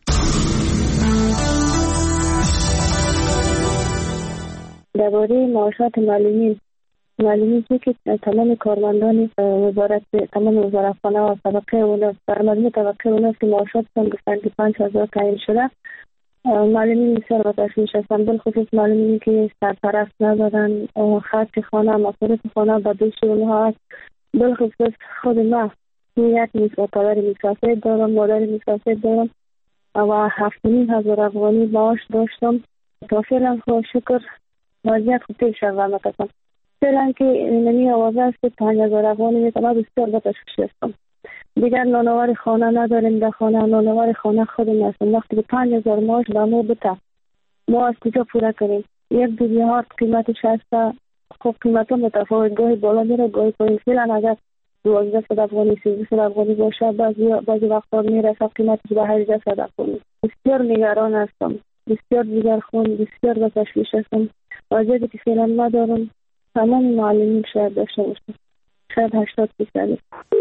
درباره معاشات معلمین معلومی که تمام کارمندان وزارت تمام وزارتخانه و طبقه اولاد در مجموع طبقه اولاد که معاشاتشان گفتن که پنج هزار تعیین شده، معلمین بسیار با تشویش هستند، بالخصوص معلمینی که سرپرست ندارن، خرج خانه مصارف خانه به دوش اونها است. بالخصوص خود ما یک پدر مسافر دارم، مادر مسافر دارم و هفت نیم هزار افغانی معاش داشتم. تا فعلا خدا شکر وضعیت خوب پیش رفت. مثلا فعلا که نمی آوازه است که پنج هزار افغانی میتونم بسیار با تشویش هستم. دیگر نانوار خانه نداریم، در خانه نانوار خانه خودم هستم. وقتی که پنج هزار معاش به ما بده، ما از کجا پوره کنیم؟ یک دوزی هارد قیمتش هست، خب قیمت ها متفاوت، گاهی بالا میره گاهی پایین. فعلا اگر دوازده صد افغانی سیزده صد افغانی باشه، بعضی بعضی وقتا میرسه قیمتش به هجده صد افغانی. بسیار نگران هستم، بسیار جگرخون، بسیار به تشویش هستم. وضعیتی که فعلا ندارم تمام معلمین شاید داشته باشم، شاید هشتاد فیصد.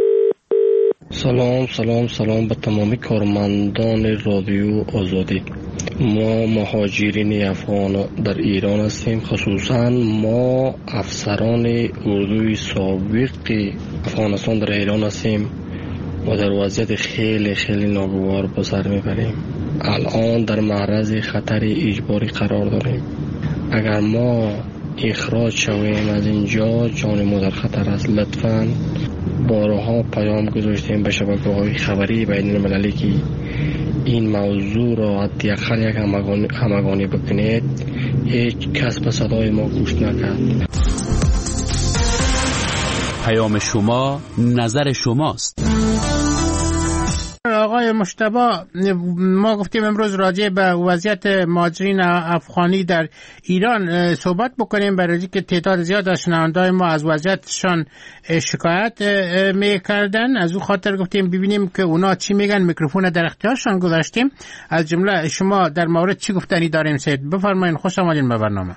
سلام سلام سلام به تمامی کارمندان رادیو آزادی. ما مهاجرین افغان در ایران هستیم، خصوصا ما افسران اردوی سابق افغانستان در ایران هستیم و در وضعیت خیلی خیلی ناگوار به سر میبریم. الان در معرض خطر اجباری قرار داریم. اگر ما اخراج شویم از اینجا جان ما در خطر است. لطفاً بارها پیام گذاشتیم به شبکه‌های خبری بین المللی که این موضوع را حداقل یک همگانی بکنید. هیچ کس به صدای ما گوش نکرد. پیام شما نظر شماست. آقای مجتبی، ما گفتیم امروز راجع به وضعیت مهاجرین افغانی در ایران صحبت بکنیم، برای اینکه تعداد زیاد از شنونده‌های ما از وضعیتشان شکایت میکردن. از اون خاطر گفتیم ببینیم که اونا چی میگن. میکروفون در اختیارشان گذاشتیم. از جمله شما در مورد چی گفتنی داریم؟ سید بفرمایید. خوش آمدین به برنامه.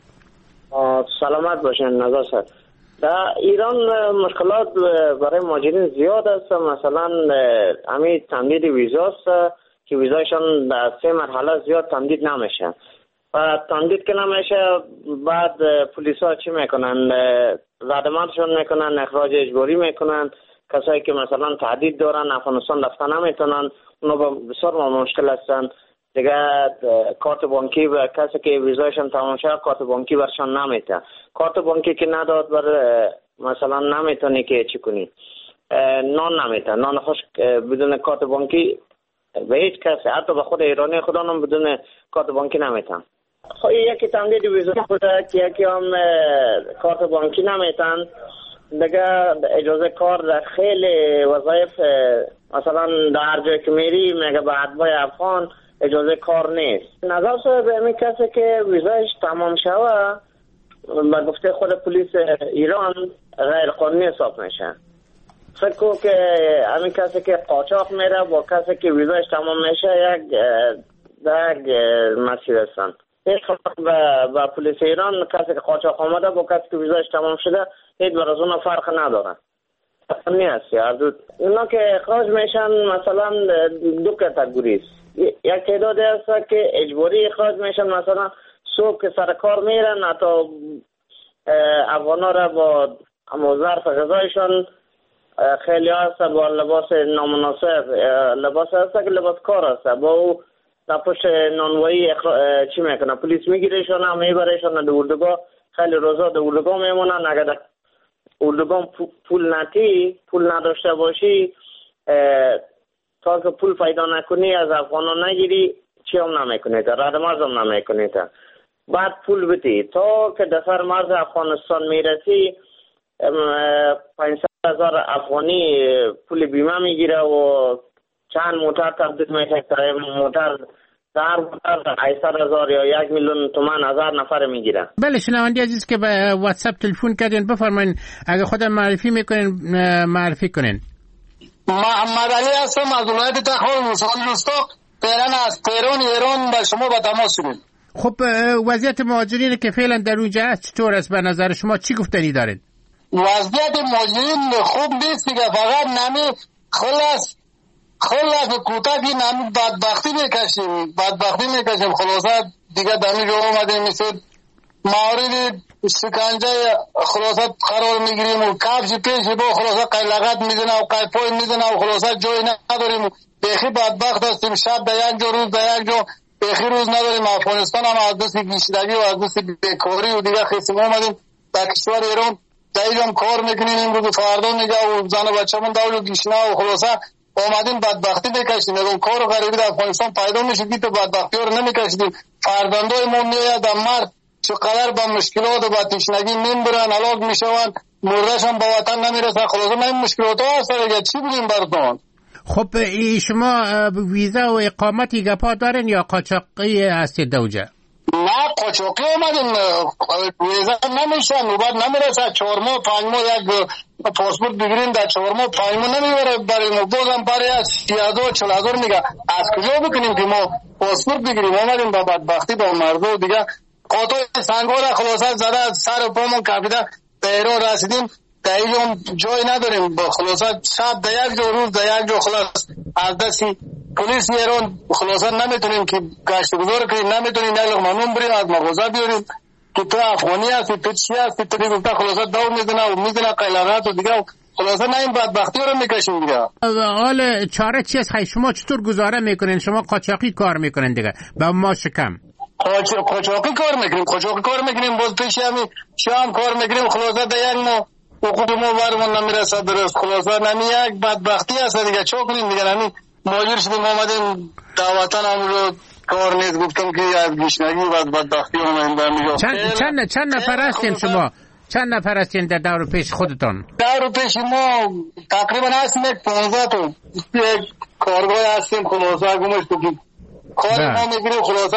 سلامت باشین. نظر سر در ایران مشکلات برای مهاجرین زیاد است. مثلا همین تمدید ویزاست که ویزایشان در سه مرحله زیاد تمدید نمیشه و تمدید که نمیشه بعد پلیس ها چی میکنن؟ زدمانشون میکنن، اخراج اجباری میکنن. کسایی که مثلا تهدید دارن افغانستان رفتن نمیتونن، اونا بسیار مشکل هستن دیگه. کارت بانکی و کسی که ویزایشون تمام شد کارت بانکی برشان نمیده. کارت بانکی که نداد بر مثلا نمیتونی که چی کنی؟ نان نمیده. نان خشک بدون کارت بانکی به هیچ کسی، حتی به خود ایرانی خودم هم بدون کارت بانکی نمیتن. خب یکی تمدید ویزا بوده که یکی هم کارت بانکی نمیتن دیگه. اجازه کار در خیلی وظایف مثلا در هر جای که میری میگه به اتباع افغان اجازه کار نیست. نظر سر به این کسی که ویزایش تمام شوه به گفته خود پلیس ایران غیر قانونی حساب میشه. فکر کنم که همین کسی که قاچاق میره با کسی که ویزایش تمام میشه یک در یک مسیر هستن. هیچ با پلیس ایران کسی که قاچاق آمده با کسی که ویزایش تمام شده هیچ بر از اون فرق نداره. نیست یا اونا که اخراج میشن مثلا دو کاتگوری است. یک تعدادی هست که اجباری اخراج میشن، مثلا صبح که سر کار میرن حتی افغانا را با ظرف غذایشان خیلی هست با لباس نامناسب، لباس هست که لباس کار هست با او در پشت نانوایی اخرا... چی میکنن؟ پلیس میگیرشان هم میبرشان در اردوگاه. خیلی روزا در اردوگاه میمونن. اگر در اردوگاه پول نتی پول نداشته باشی تا که پول پیدا نکنی از افغانان نگیری چی هم نمیکنی تا رد مرز هم نمیکنی تا بعد پول بدی تا که دسر مرز افغانستان میرسی پانصد هزار افغانی پول بیمه میگیره و چند موتر تبدیل میشه تا موتر در موتر هشتصد هزار یا یک میلیون تومان هزار نفر میگیره. بله شنوندی عزیز که به واتساپ تلفن کردین بفرمایید اگه خودم معرفی میکنین معرفی کنین. محمد علی هستم از ولایت تخار ولسوالی روستا تهران از تهران ایران با شما با تماس شدیم. خب وضعیت مهاجرین که فعلا در اونجا هست چطور است به نظر شما؟ چی گفتنی دارید؟ وضعیت مهاجرین خوب نیست که فقط نمی خلاص خلاص کوتاه که نمی بدبختی میکشیم بدبختی میکشیم خلاصا دیگه دمی جو اومدیم مثل مورد شکنجه خلاصا قرار میگیریم و کفش پیش با خلاصا قیلقت میزنه و قیپای میزنه و خلاصا جایی نداریم. بیخی بدبخت هستیم. شب در یک جا روز در یک جا بیخی روز نداریم. افغانستان هم از دست گیشتگی و از دست بیکاری و دیگه خیسیم اومدیم در کشور ایران در اینجا کار میکنیم. امروز فردا میگه و زن و بچه من دولو گیشنه و خلاصا اومدیم بدبختی بکشیم. اون کار و غریبی در افغانستان پیدا میشدی تو بدبختی رو نمیکشیدیم. فرزندای ما میاد در مرد چقدر با مشکلات و با تشنگی میمیرن هلاک میشون مردهشان به وطن نمیرسن. خلاصا ما این مشکلات ها هست دیگه چی بودیم براتون؟ خب شما ویزا و اقامتی گپا دارین یا قاچاقی هستید دوجه؟ نه قاچاقی آمدیم، ویزا نمیشه، نوبت نمیرسه، چهار ماه پنج ماه یک پاسپورت بگیریم در چهار ماه پنج ماه نمیبره برای ما، بازم برای از سی هزار چل هزار میگه. از کجا بکنیم که ما پاسپورت بگیریم؟ آمدیم با بدبختی با مردم دیگه قاطع سنگار خلاصه زده سر پامون کپیده ایران رسیدیم. در اینجا جای نداریم، خلاصه شب در یک جا روز در یک جا خلاص از دستی پلیس ایران خلاصه نمیتونیم که گشت گذار کنیم، نمیتونیم یک لقمه بریم از مغازه بیاریم که تو افغانی هستی تو چی هستی تو گفته خلاصه دو میزنه و میزنه قیلانات و دیگه خلاصه نه این بدبختی رو میکشیم دیگه. حال چاره چی است؟ شما چطور گزاره میکنین؟ شما قاچاقی کار میکنین دیگه با ما شکم قاچاقی کار میکنیم، قاچاقی کار میکنیم، باز پیش همین شام کار میکنیم، خلاصه در یک ما حقوق ما برمون نمیرسه درست، خلاصه نمی یک بدبختی هست دیگه. چه کنیم دیگه؟ نمی ماجر شدیم آمدیم دعوتن هم رو کار نیست، گفتم که از گشنگی و بدبختی آمدیم برمیجا. چند, چند, چند نفر هستین شما؟ چند نفر هستین در دور پیش خودتان؟ دور پیش ما تقریبا هستیم یک پانزده تا یک کارگاه هستیم، خلاصه گمش بکنیم کار ما میگیریم، خلاصه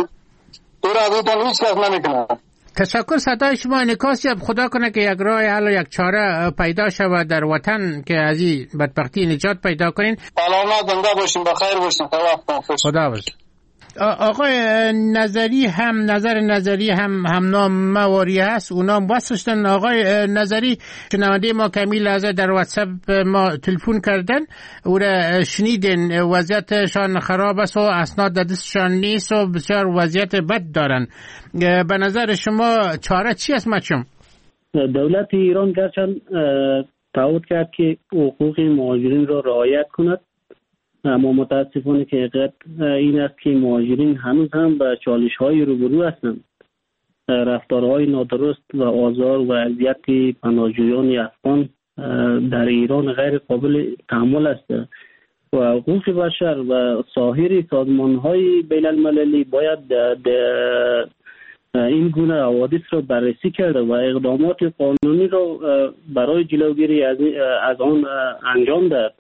دور عدویتان هیچ کس نمیکنه. تشکر. صدای شما انعکاسی خدا کنه که یک راه حل و یک چاره پیدا شود در وطن که از این بدبختی نجات پیدا کنین. سلامت زنده باشین، بخیر باشین. خدا باشه. آقای نظری هم نظر نظری هم هم نام مواری هست، اونام واسطن. آقای نظری شنونده ما کمی لحظه در واتساپ ما تلفن کردن، او را شنیدن وضعیتشان خراب است و اسناد در دستشان نیست و بسیار وضعیت بد دارن. به نظر شما چاره چی است مچم؟ دولت ایران گرچند تعهد کرد که حقوق مهاجرین را رعایت کند، اما متاسفانه که حقیقت این است که مهاجرین هنوز هم به چالش های روبرو هستند. رفتارهای نادرست و آزار و اذیت پناهجویان افغان در ایران غیر قابل تحمل است و حقوق بشر و سایر سازمان های بین المللی باید این گونه حوادث را بررسی کرده و اقدامات قانونی را برای جلوگیری از آن انجام داد.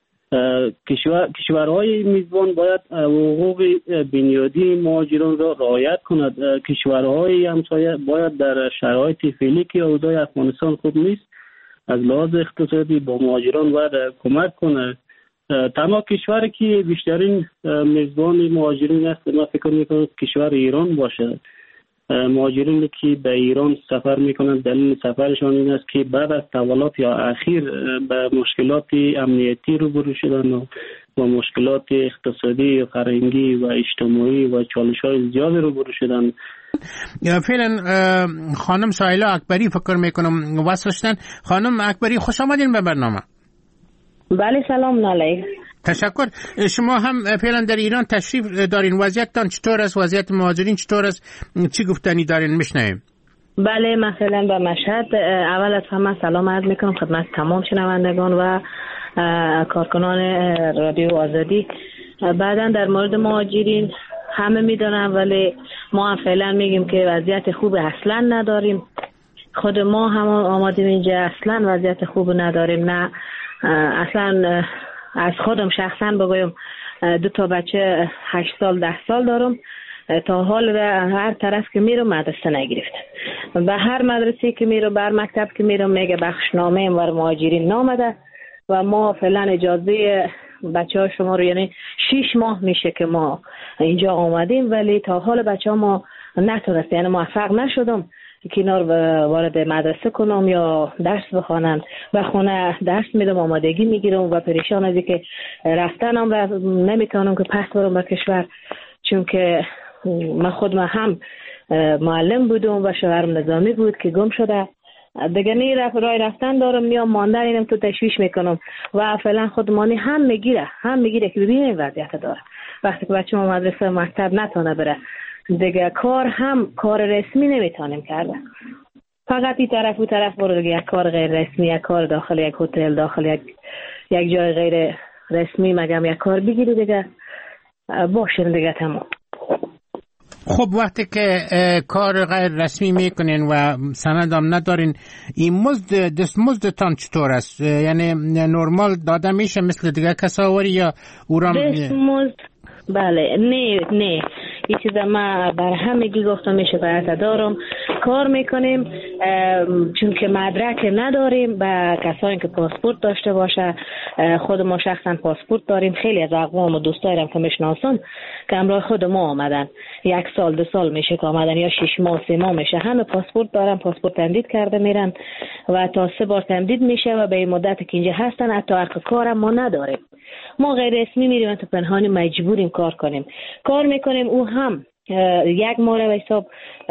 کشور، کشورهای میزبان باید حقوق بنیادی مهاجران را رعایت کند. کشورهای همسایه باید در شرایط فعلی که اوضاع افغانستان خوب نیست از لحاظ اقتصادی با مهاجران باید کمک کنه. تنها کشوری که بیشترین میزبان مهاجرین است من فکر میکنم کشور ایران باشه. مهاجرینی که به ایران سفر میکنند دلیل سفرشان این است که بعد از تحولات یا اخیر به مشکلات امنیتی روبرو شدن و با مشکلات اقتصادی و فرهنگی و اجتماعی و چالش‌های زیاد روبرو شدن. فعلا خانم سایلا اکبری فکر میکنم واسطن. خانم اکبری خوش آمدین به برنامه. بله سلام علیکم. تشکر. شما هم فعلا در ایران تشریف دارین، وضعیتتان چطور است؟ وضعیت مهاجرین چطور است؟ چی گفتنی دارین میشنویم؟ بله مثلا به مشهد اول از همه سلام عرض میکنم خدمت تمام شنوندگان و کارکنان رادیو آزادی. بعدا در مورد مهاجرین همه میدونن ولی ما هم فعلا میگیم که وضعیت خوب اصلا نداریم. خود ما هم آمدیم اینجا اصلا وضعیت خوب نداریم. نه اصلا از خودم شخصا بگویم دو تا بچه هشت سال ده سال دارم، تا حال به هر طرف که میرم مدرسه نگرفتم. به هر مدرسه که میرم بر مکتب که میرم میگه بخشنامه این ور مهاجرین نامده و ما فعلا اجازه بچه ها شما رو یعنی شیش ماه میشه که ما اینجا آمدیم ولی تا حال بچه ها ما نتونست یعنی موفق نشدم که اینا رو وارد مدرسه کنم یا درس بخوانند. به خونه درس میدم آمادگی میگیرم و پریشان از که رفتنم و نمیتونم که پس برم به کشور، چون که من خود من هم معلم بودم و شوهرم نظامی بود که گم شده دیگه. نی رفت رای رفتن دارم میام ماندن اینم تو تشویش میکنم و فعلا خودمانی هم میگیره هم میگیره که ببینیم وضعیت داره. وقتی که بچه ما مدرسه مکتب نتونه بره دیگه کار هم کار رسمی نمیتونیم کرده، فقط این طرف و طرف برو دیگه یک کار غیر رسمی، یک کار داخل یک هتل داخل یک یک جای غیر رسمی مگم یک کار بگیری دیگه باشین دیگه تمام. خب وقتی که کار غیر رسمی میکنین و سند هم ندارین این مزد دست مزدتان چطور است؟ یعنی نرمال داده میشه مثل دیگه کساوری یا اورام؟ دست مزد بله نه نه این چیز ما بر همگی گفتم شکایت دارم. کار میکنیم چون که مدرک نداریم و کسانی که پاسپورت داشته باشه، خود ما شخصا پاسپورت داریم. خیلی از اقوام و دوستایرم که میشناسم که همراه خود ما آمدن، یک سال دو سال میشه که آمدن یا شش ماه سه ماه میشه، همه پاسپورت دارن، پاسپورت تمدید کرده میرن و تا سه بار تمدید میشه و به این مدت که اینجا هستن حتی حق کارم ما نداریم. ما غیر اسمی میریم تو پنهانی مجبوریم کار کنیم. کار میکنیم او هم یک ماه به حساب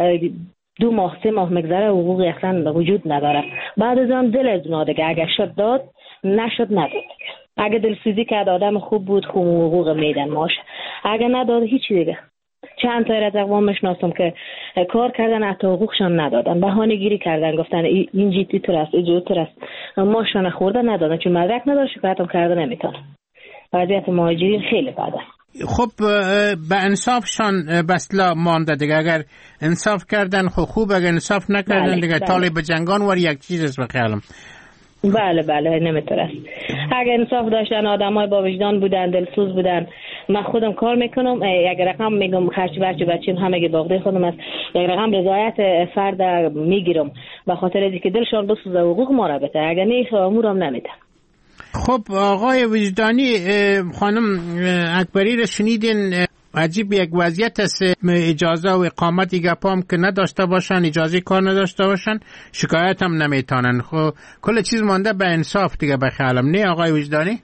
دو ماه سه ماه مگذره حقوقی اصلا وجود نداره. بعد از آن دل از اونا دیگه اگه شد داد نشد نداد. اگه دلسوزی کرد آدم خوب بود خوب حقوق میدن ماش، اگه نداد هیچی دیگه. چند تا از اقوام میشناسم که کار کردن حتی حقوقشان ندادن، بهانه گیری کردن، گفتن این جیتی تو است این تو است، ماشون خوردن ندادن چون مدرک نداره، شکایت هم کرده نمیتونه. وضعیت مهاجرین خیلی بده. خب به انصافشان بسلا مانده دیگه، اگر انصاف کردن خب خوب، اگر انصاف نکردن بله، دیگه بله. طالب جنگان ور یک چیز است بخیالم. بله بله نمیتونه. اگر انصاف داشتن آدمای با وجدان بودن، دلسوز بودن. من خودم کار میکنم، یک رقم میگم خرج برچه بچیم همه باغده خودم است، یک رقم رضایت فرد میگیرم به خاطر اینکه دلشان بسوزه حقوق ما را بده، اگر نه امورم نمیده. خب آقای وجدانی، خانم اکبری رو شنیدین، عجیب یک وضعیت است، اجازه و اقامتی گپام که نداشته باشن، اجازه کار نداشته باشن، شکایت هم نمیتونن. خب کل چیز مانده به انصاف دیگه بخیالم، نه آقای وجدانی؟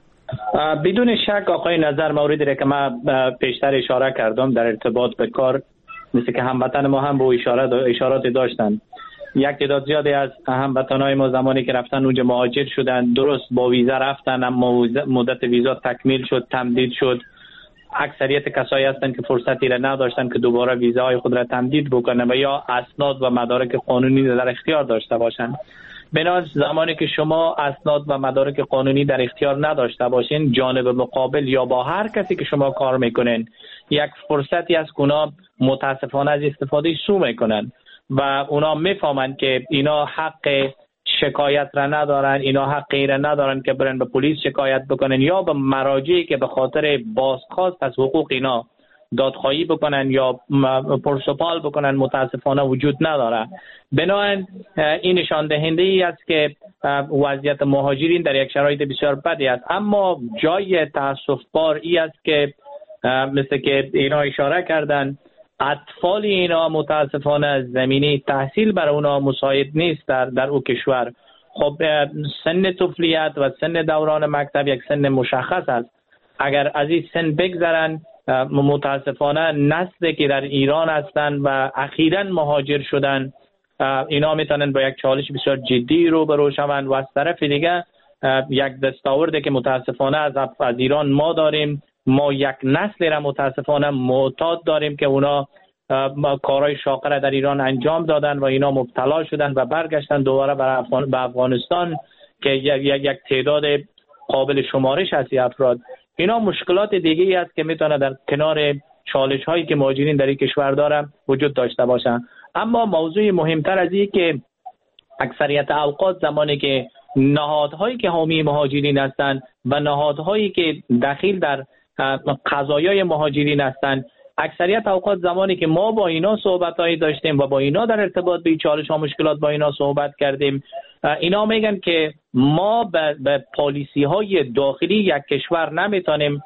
بدون شک آقای نظر موردی را که من پیشتر اشاره کردم در ارتباط به کار، مثل که هموطن ما هم با اشاره اشارات داشتن. یک تعداد زیادی از هموطنای ما زمانی که رفتن اونجا مهاجر شدن، درست با ویزا رفتن اما مدت ویزا تکمیل شد، تمدید شد. اکثریت کسایی هستند که فرصتی را نداشتن که دوباره ویزاهای خود را تمدید بکنن و یا اسناد و مدارک قانونی در اختیار داشته باشند. بنابراین زمانی که شما اسناد و مدارک قانونی در اختیار نداشته باشین، جانب مقابل یا با هر کسی که شما کار میکنین یک فرصتی از اونا متاسفانه از استفاده سو میکنن و اونا میفهمن که اینا حق شکایت را ندارن، اینا حقی را ندارن که برن به پلیس شکایت بکنن یا به مراجعی که به خاطر بازخواست از حقوق اینا دادخواهی بکنن یا پرسپال بکنن متاسفانه وجود نداره. بنابراین این نشان دهنده ای است که وضعیت مهاجرین در یک شرایط بسیار بدی است. اما جای تاسف بار ای است که مثل که اینا اشاره کردن، اطفال اینا متاسفانه زمینه تحصیل برای اونا مساعد نیست در در او کشور. خب سن طفولیت و سن دوران مکتب یک سن مشخص است. اگر از این سن بگذرن متاسفانه نسلی که در ایران هستند و اخیراً مهاجر شدن، اینا میتونن با یک چالش بسیار جدی روبرو شوند و از طرف دیگه یک دستاورده که متاسفانه از از ایران ما داریم، ما یک نسل را متاسفانه معتاد داریم که اونا کارهای شاقه را در ایران انجام دادن و اینا مبتلا شدن و برگشتن دوباره به افغانستان که یک یک تعداد قابل شمارش هستی افراد. اینا مشکلات دیگه ای است که میتونه در کنار چالش هایی که مهاجرین در این کشور دارن وجود داشته باشن. اما موضوع مهمتر از این که اکثریت اوقات زمانی که نهادهایی که حامی مهاجرین هستند و نهادهایی که دخیل در قضایای مهاجرین هستند، اکثریت اوقات زمانی که ما با اینا صحبتایی داشتیم و با اینا در ارتباط به چالش ها مشکلات با اینا صحبت کردیم، اینا میگن که ما به, به پالیسی های داخلی یک کشور نمیتونیم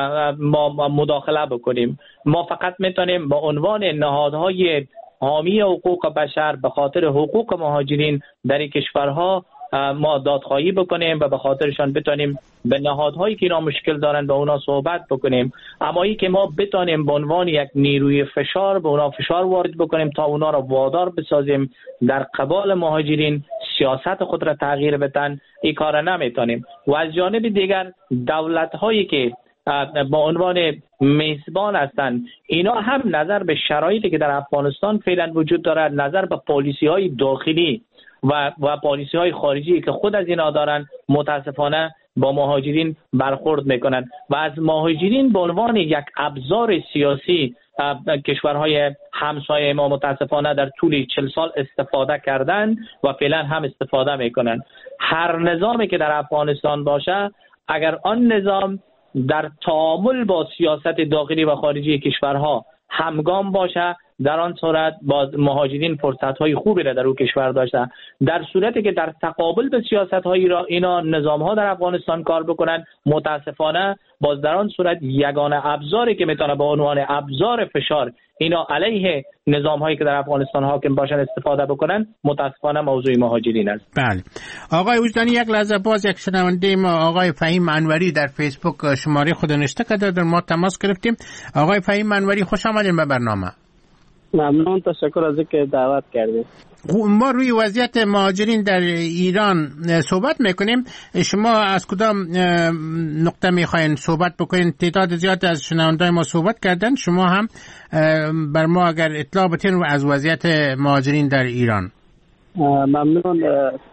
ما مداخله بکنیم. ما فقط میتونیم با عنوان نهادهای حامی حقوق بشر به خاطر حقوق مهاجرین در این کشورها ما دادخواهی بکنیم و به خاطرشان بتونیم به نهادهایی که اینا مشکل دارن با اونا صحبت بکنیم. اما ای که ما بتونیم به عنوان یک نیروی فشار به اونا فشار وارد بکنیم تا اونا را وادار بسازیم در قبال مهاجرین سیاست خود را تغییر بدن، این کار نمیتونیم. و از جانب دیگر دولت هایی که با عنوان میزبان هستند، اینا هم نظر به شرایطی که در افغانستان فعلا وجود دارد، نظر به پالیسی های داخلی و و پالیسی های خارجی که خود از اینا دارن، متاسفانه با مهاجرین برخورد میکنن و از مهاجرین به عنوان یک ابزار سیاسی کشورهای همسایه ما متاسفانه در طول چهل سال استفاده کردن و فعلا هم استفاده میکنن. هر نظامی که در افغانستان باشه، اگر آن نظام در تعامل با سیاست داخلی و خارجی کشورها همگام باشه، در آن صورت باز مهاجرین فرصت‌های خوبی را در او کشور داشتن. در صورتی که در تقابل به سیاست‌های را اینا نظام‌ها در افغانستان کار بکنن، متاسفانه باز در آن صورت یگانه ابزاری که میتونه به عنوان ابزار فشار اینا علیه نظام‌هایی که در افغانستان حاکم باشن استفاده بکنن، متاسفانه موضوع مهاجرین است. بله. آقای وجدانی، یک لحظه باز یک شنونده ما آقای فهیم انوری در فیسبوک شماره خود نوشته کرده، در ما تماس گرفتیم. آقای فهیم انوری خوش آمدید به برنامه. ممنون، تشکر از اینکه دعوت کردید. ما روی وضعیت مهاجرین در ایران صحبت میکنیم. شما از کدام نقطه میخواین صحبت بکنین؟ تعداد زیاد از شنوندای ما صحبت کردن، شما هم بر ما اگر اطلاع بدین از وضعیت مهاجرین در ایران. ممنون.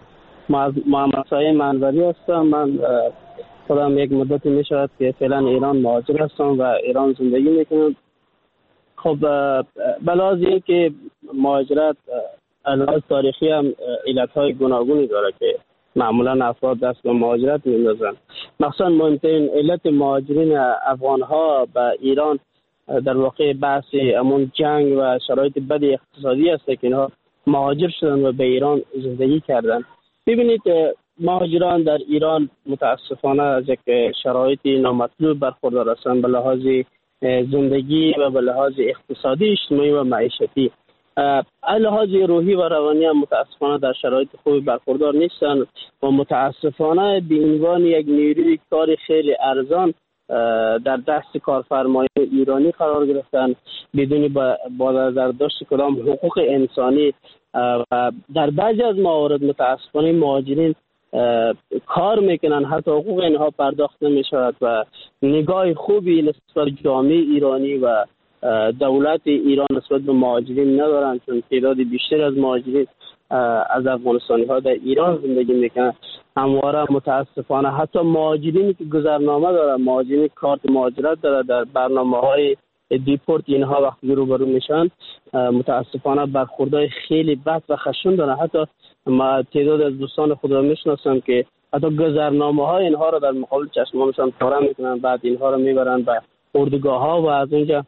محمد سعید منوری هستم. من خودم یک مدتی میشود که فعلا ایران مهاجر هستم و ایران زندگی میکنم. خب بلاز این که مهاجرت از تاریخی هم علتهای گوناگونی داره که معمولا افراد دست به مهاجرت میندازن. مخصوصا مهمترین علت مهاجرین افغانها به ایران در واقع بحث امون جنگ و شرایط بد اقتصادی است که اینها مهاجر شدن و به ایران زندگی کردن. ببینید مهاجران در ایران متاسفانه از یک شرایط نامطلوب برخوردار هستند به لحاظ زندگی و به لحاظ اقتصادی، اجتماعی و معیشتی. از لحاظ روحی و روانی هم متاسفانه در شرایط خوبی برخوردار نیستند و متاسفانه به عنوان یک نیروی کار خیلی ارزان در دست کارفرمایان ایرانی قرار گرفتن بدون با نظر داشت کدام حقوق انسانی. و در بعضی از موارد متاسفانه مهاجرین کار میکنن، حتی حقوق اینها پرداخت نمیشود و نگاه خوبی نسبت جامعه ایرانی و دولت ایران نسبت به مهاجرین ندارن، چون تعداد بیشتر از مهاجرین از افغانستانی ها در ایران زندگی میکنن. همواره متاسفانه حتی مهاجرینی که گذرنامه دارن، مهاجرین کارت مهاجرت داره، در برنامه های دیپورت اینها وقتی روبرو میشن متاسفانه برخوردهای خیلی بد و خشن دارن. حتی ما تعداد از دوستان خود را میشناسم که حتی گذرنامه های اینها را در مقابل چشمانشان پاره میکنن، بعد اینها را میبرن به اردوگاه ها و از اونجا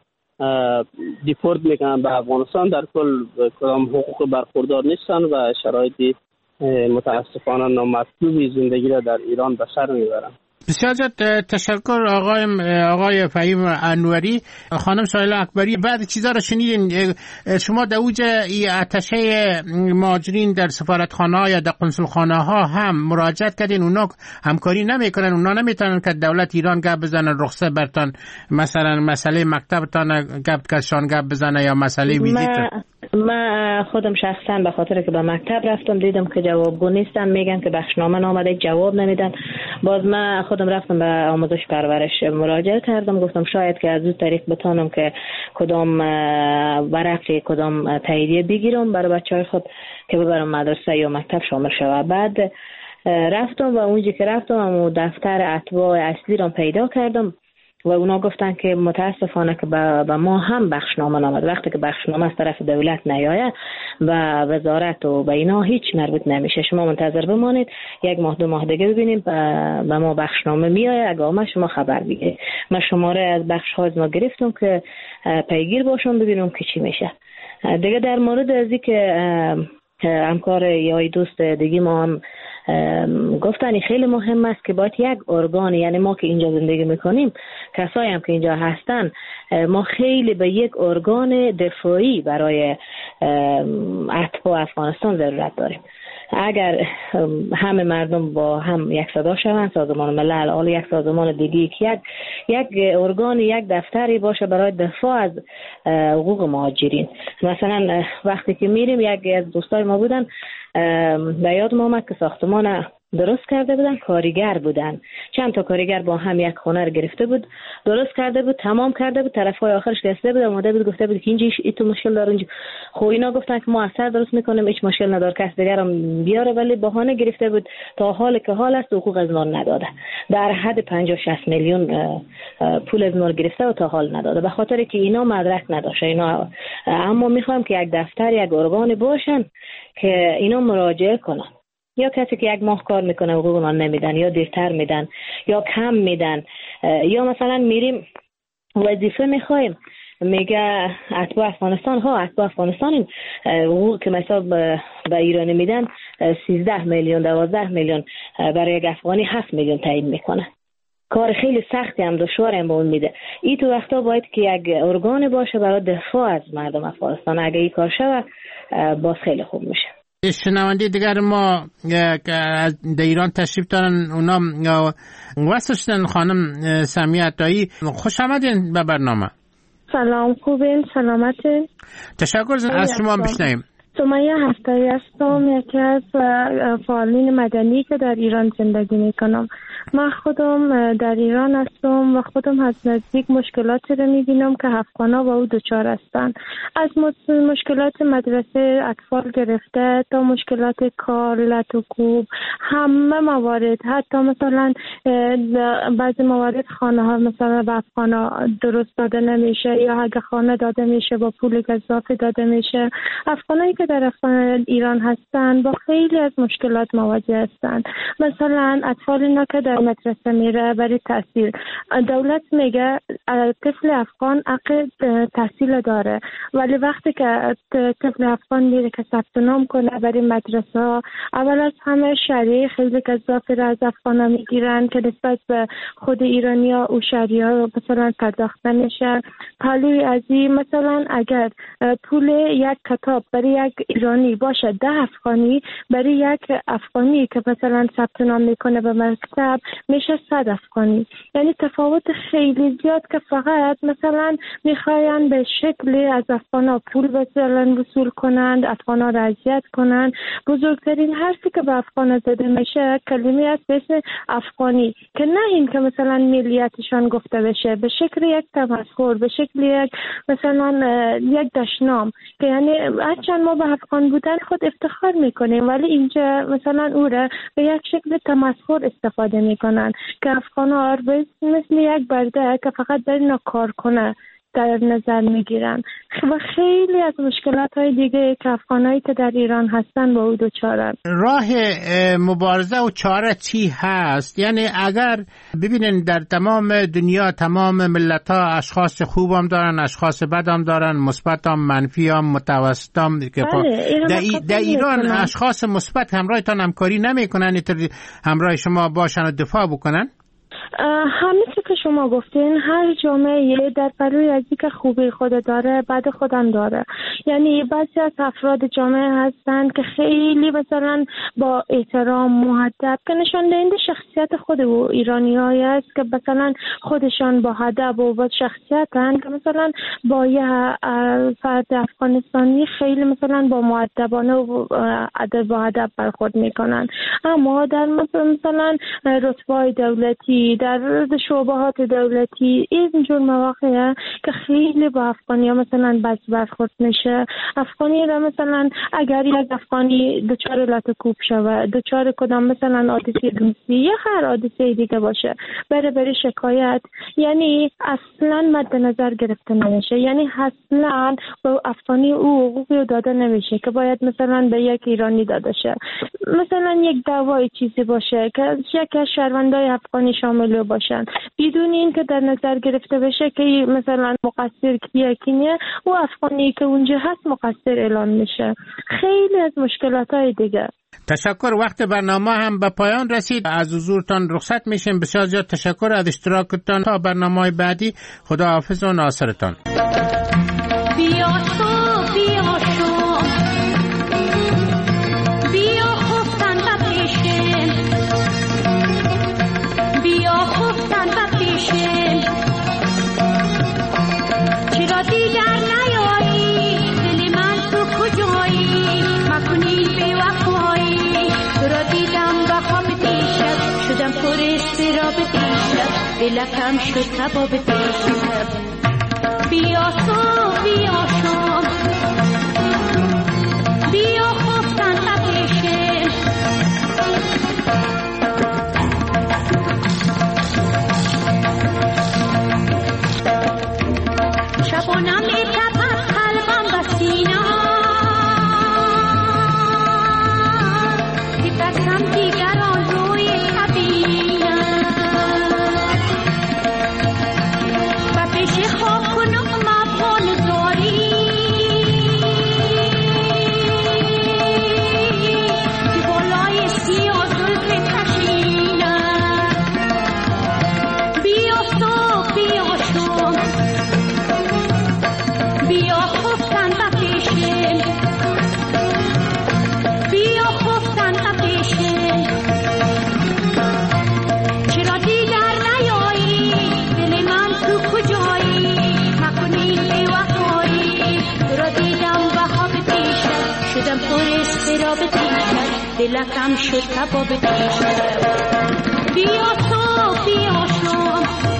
دیپورت میکنن به افغانستان. در کل کدام حقوق برخوردار نیستن و شرایطی متاسفانه نامطلوبی زندگی را در ایران به سر میبرن. بسیار زیاد تشکر آقای آقای فهیم انوری. خانم سایله اکبری، بعد چیزا رو شنیدین شما در اوج اتشه مهاجرین در سفارتخانه‌ها یا در قنصلخانه‌ها هم مراجعت کردین، اونا همکاری نمیکنن، اونا نمیتونن که دولت ایران گپ بزنه رخصت برتان، مثلا مسئله مکتبتان گپ کشان گپ بزنه یا مسئله ویزیت؟ من خودم شخصا به خاطر که به مکتب رفتم دیدم که جوابگو نیستن، میگن که بخشنامه نامده، جواب نمیدن. باز من خودم رفتم به آموزش پرورش مراجعه کردم، گفتم شاید که از اون طریق بتونم که کدام ورقی کدام تاییدیه بگیرم برای بچهای خود که ببرم مدرسه یا مکتب شامل شود. بعد رفتم و اونجا که رفتم و دفتر اتباع اصلی رو پیدا کردم و اونا گفتن که متاسفانه که به ما هم بخشنامه نامد. وقتی که بخشنامه از طرف دولت نیاید و وزارت و به اینا هیچ مربوط نمیشه، شما منتظر بمانید یک ماه دو ماه دیگه ببینیم به ما بخشنامه میآید، اگه آمد شما خبر بگیرید. من شماره از بخش ها از ما گرفتم که پیگیر باشم ببینم که چی میشه دیگه. در مورد از اینکه همکار یا دوست دیگه ما هم گفتن خیلی مهم است که باید یک ارگان، یعنی ما که اینجا زندگی میکنیم، کسایی هم که اینجا هستن، ما خیلی به یک ارگان دفاعی برای اتباع افغانستان ضرورت داریم. اگر همه مردم با هم یک صدا شوند، سازمان ملل حال یک سازمان دیگه که یک یک ارگان، یک دفتری باشه برای دفاع از حقوق مهاجرین. مثلا وقتی که میریم، یک از دوستای ما بودن به یادم آمد که ساختمان درست کرده بودن، کارگر بودن، چند تا کارگر با هم یک خونه رو گرفته بود، درست کرده بود، تمام کرده بود، طرفای آخرش رسیده بود، اومده بود گفته بود که اینجا ای تو مشکل داره اینجا. خب اینا گفتن که ما اثر درست میکنیم، هیچ مشکل نداره، کس دیگر هم بیاره، ولی بهانه گرفته بود تا حال که حال است حقوق از ما نداده. در حد پنجاه شصت میلیون پول از ما گرفته و تا حال نداده، به خاطر که اینا مدرک نداشته اینا. اما میخوام که یک دفتر، یک ارگان باشن که اینا مراجعه کنن. یا کسی که یک ماه کار میکنه حقوق ما نمیدن، یا دیرتر میدن یا کم میدن، یا مثلا میریم وظیفه میخوایم میگه اتباع افغانستان ها اتباع افغانستان حقوق که مثلا به ایران میدن سیزده میلیون دوازده میلیون، برای یک افغانی هفت میلیون تعیین میکنه. کار خیلی سختی هم دشوار هم به اون میده. این تو وقتا باید که یک ارگان باشه برای دفاع از مردم افغانستان. اگه این کار شود باز خیلی خوب میشه. شنونده دیگر ما که از ایران تشریف دارن، اونا وصل شدن. خانم سمیه عطایی، خوش آمدین به برنامه. سلام، خوبین؟ سلامتین؟ تشکر از شما. بشنویم. سمیه هفتایی هستم، یکی از فعالین مدنی که در ایران زندگی میکنم. من خودم در ایران هستم و خودم از نزدیک مشکلاتی رو میبینم که افغانا با او دچار هستند. از مشکلات مدرسه اطفال گرفته تا مشکلات کار، لط و کوب، همه موارد. حتی مثلا بعضی موارد خانه ها مثلا به افغانا درست داده نمیشه، یا اگه خانه داده میشه با پول گزافی داده میشه. افغانایی که در ایران هستند با خیلی از مشکلات مواجه هستند. مثلا اطفال اینا که در مدرسه میره برای تحصیل، دولت میگه طفل افغان حق تحصیل داره، ولی وقتی که طفل افغان میره که ثبت نام کنه برای مدرسه، اول از همه شهریه خیلی گزافی را از افغانا میگیرن که نسبت به خود ایرانی ها و شهریه ها مثلا پرداخت نمیشه. حالی از این مثلا اگر پول یک کتاب برای یک ایرانی باشه ده افغانی، برای یک افغانی که مثلا ثبت نام میکنه به مکتب میشه صد افغانی. یعنی تفاوت خیلی زیاد که فقط مثلا میخواین به شکلی از افغانا پول مثلا وصول کنند، افغانا را اذیت کنند. بزرگترین حرفی که به افغانا زده میشه کلمه است به اسم افغانی، که نه این که مثلا ملیتشان گفته بشه، به شکل یک تمسخر، به شکل یک مثلا یک دشنام، که یعنی هرچند ما به افغان بودن خود افتخار میکنیم، ولی اینجا مثلا او را به یک شکل تمسخر استفاده میکنن که افغانا مثل یک برده که فقط برای کار کنه در نظر میگیرن. و خیلی از مشکلات های دیگه که افغانایی که در ایران هستن با او دچارن. راه مبارزه و چاره چی هست؟ یعنی اگر ببینن در تمام دنیا تمام ملت ها اشخاص خوب هم دارن، اشخاص بد هم دارن، مثبت هم، منفی هم، متوسط هم. در ایران اشخاص مثبت همراهتان همکاری نمی کنن همراه شما باشن و دفاع بکنن؟ همه چی که شما گفتین، هر جامعه در پروی از که خوبی خود داره بد خودم داره. یعنی بعضی از افراد جامعه هستن که خیلی مثلا با احترام مؤدب، که نشان دهنده شخصیت خود و ایرانیایی است که مثلا خودشان با ادب و با شخصیتن، که مثلا با یه فرد افغانستانی خیلی مثلا با مؤدبانه و ادب با ادب برخورد میکنن. اما در مثلا رتبه دولتی، در شعبهات دولتی اینجور مواقع که خیلی با افغانی ها مثلا بد برخورد میشه. افغانی را مثلا اگر یک افغانی دچار لط و کوب شوه، دچار کدام مثلا حادثه دوستی یا هر حادثه دیگه باشه، بره بره شکایت، یعنی اصلا مد نظر گرفته نمیشه. یعنی اصلا با افغانی او حقوقی داده نمیشه که باید مثلا به یک ایرانی داده شه. مثلا یک دعوای چیزی باشه که یک از شهروندای افغانی شامل باشن، بدون این که در نظر گرفته بشه که مثلا مقصر کیه کی نه، و افغانی که اونجا هست مقصر اعلان میشه. خیلی از مشکلات های دیگه. تشکر. وقت برنامه هم به پایان رسید. از حضورتان رخصت میشیم. بسیار زیاد تشکر از اشتراکتان. تا برنامه بعدی، خدا حافظ و ناصرتان. بیا تو بیا شو بیا خفتن و پیشن، بیا خفتن و پیشن، چرا دیگر نیایی دل من تو کجایی، مکنی بی وفایی، تو را دیدم و خواب دیشب، شدم پر استراب دیشب، دلکم شد کباب دیشب. بیا تو بیا شام بیا خفتن و پیشن، شبانم میتپد قلبم و سینم، دیدستم دیگران روی طبیعم، و پیش خواب کنم ما دلکم شد کباب دیشب. بیا تو بیا شام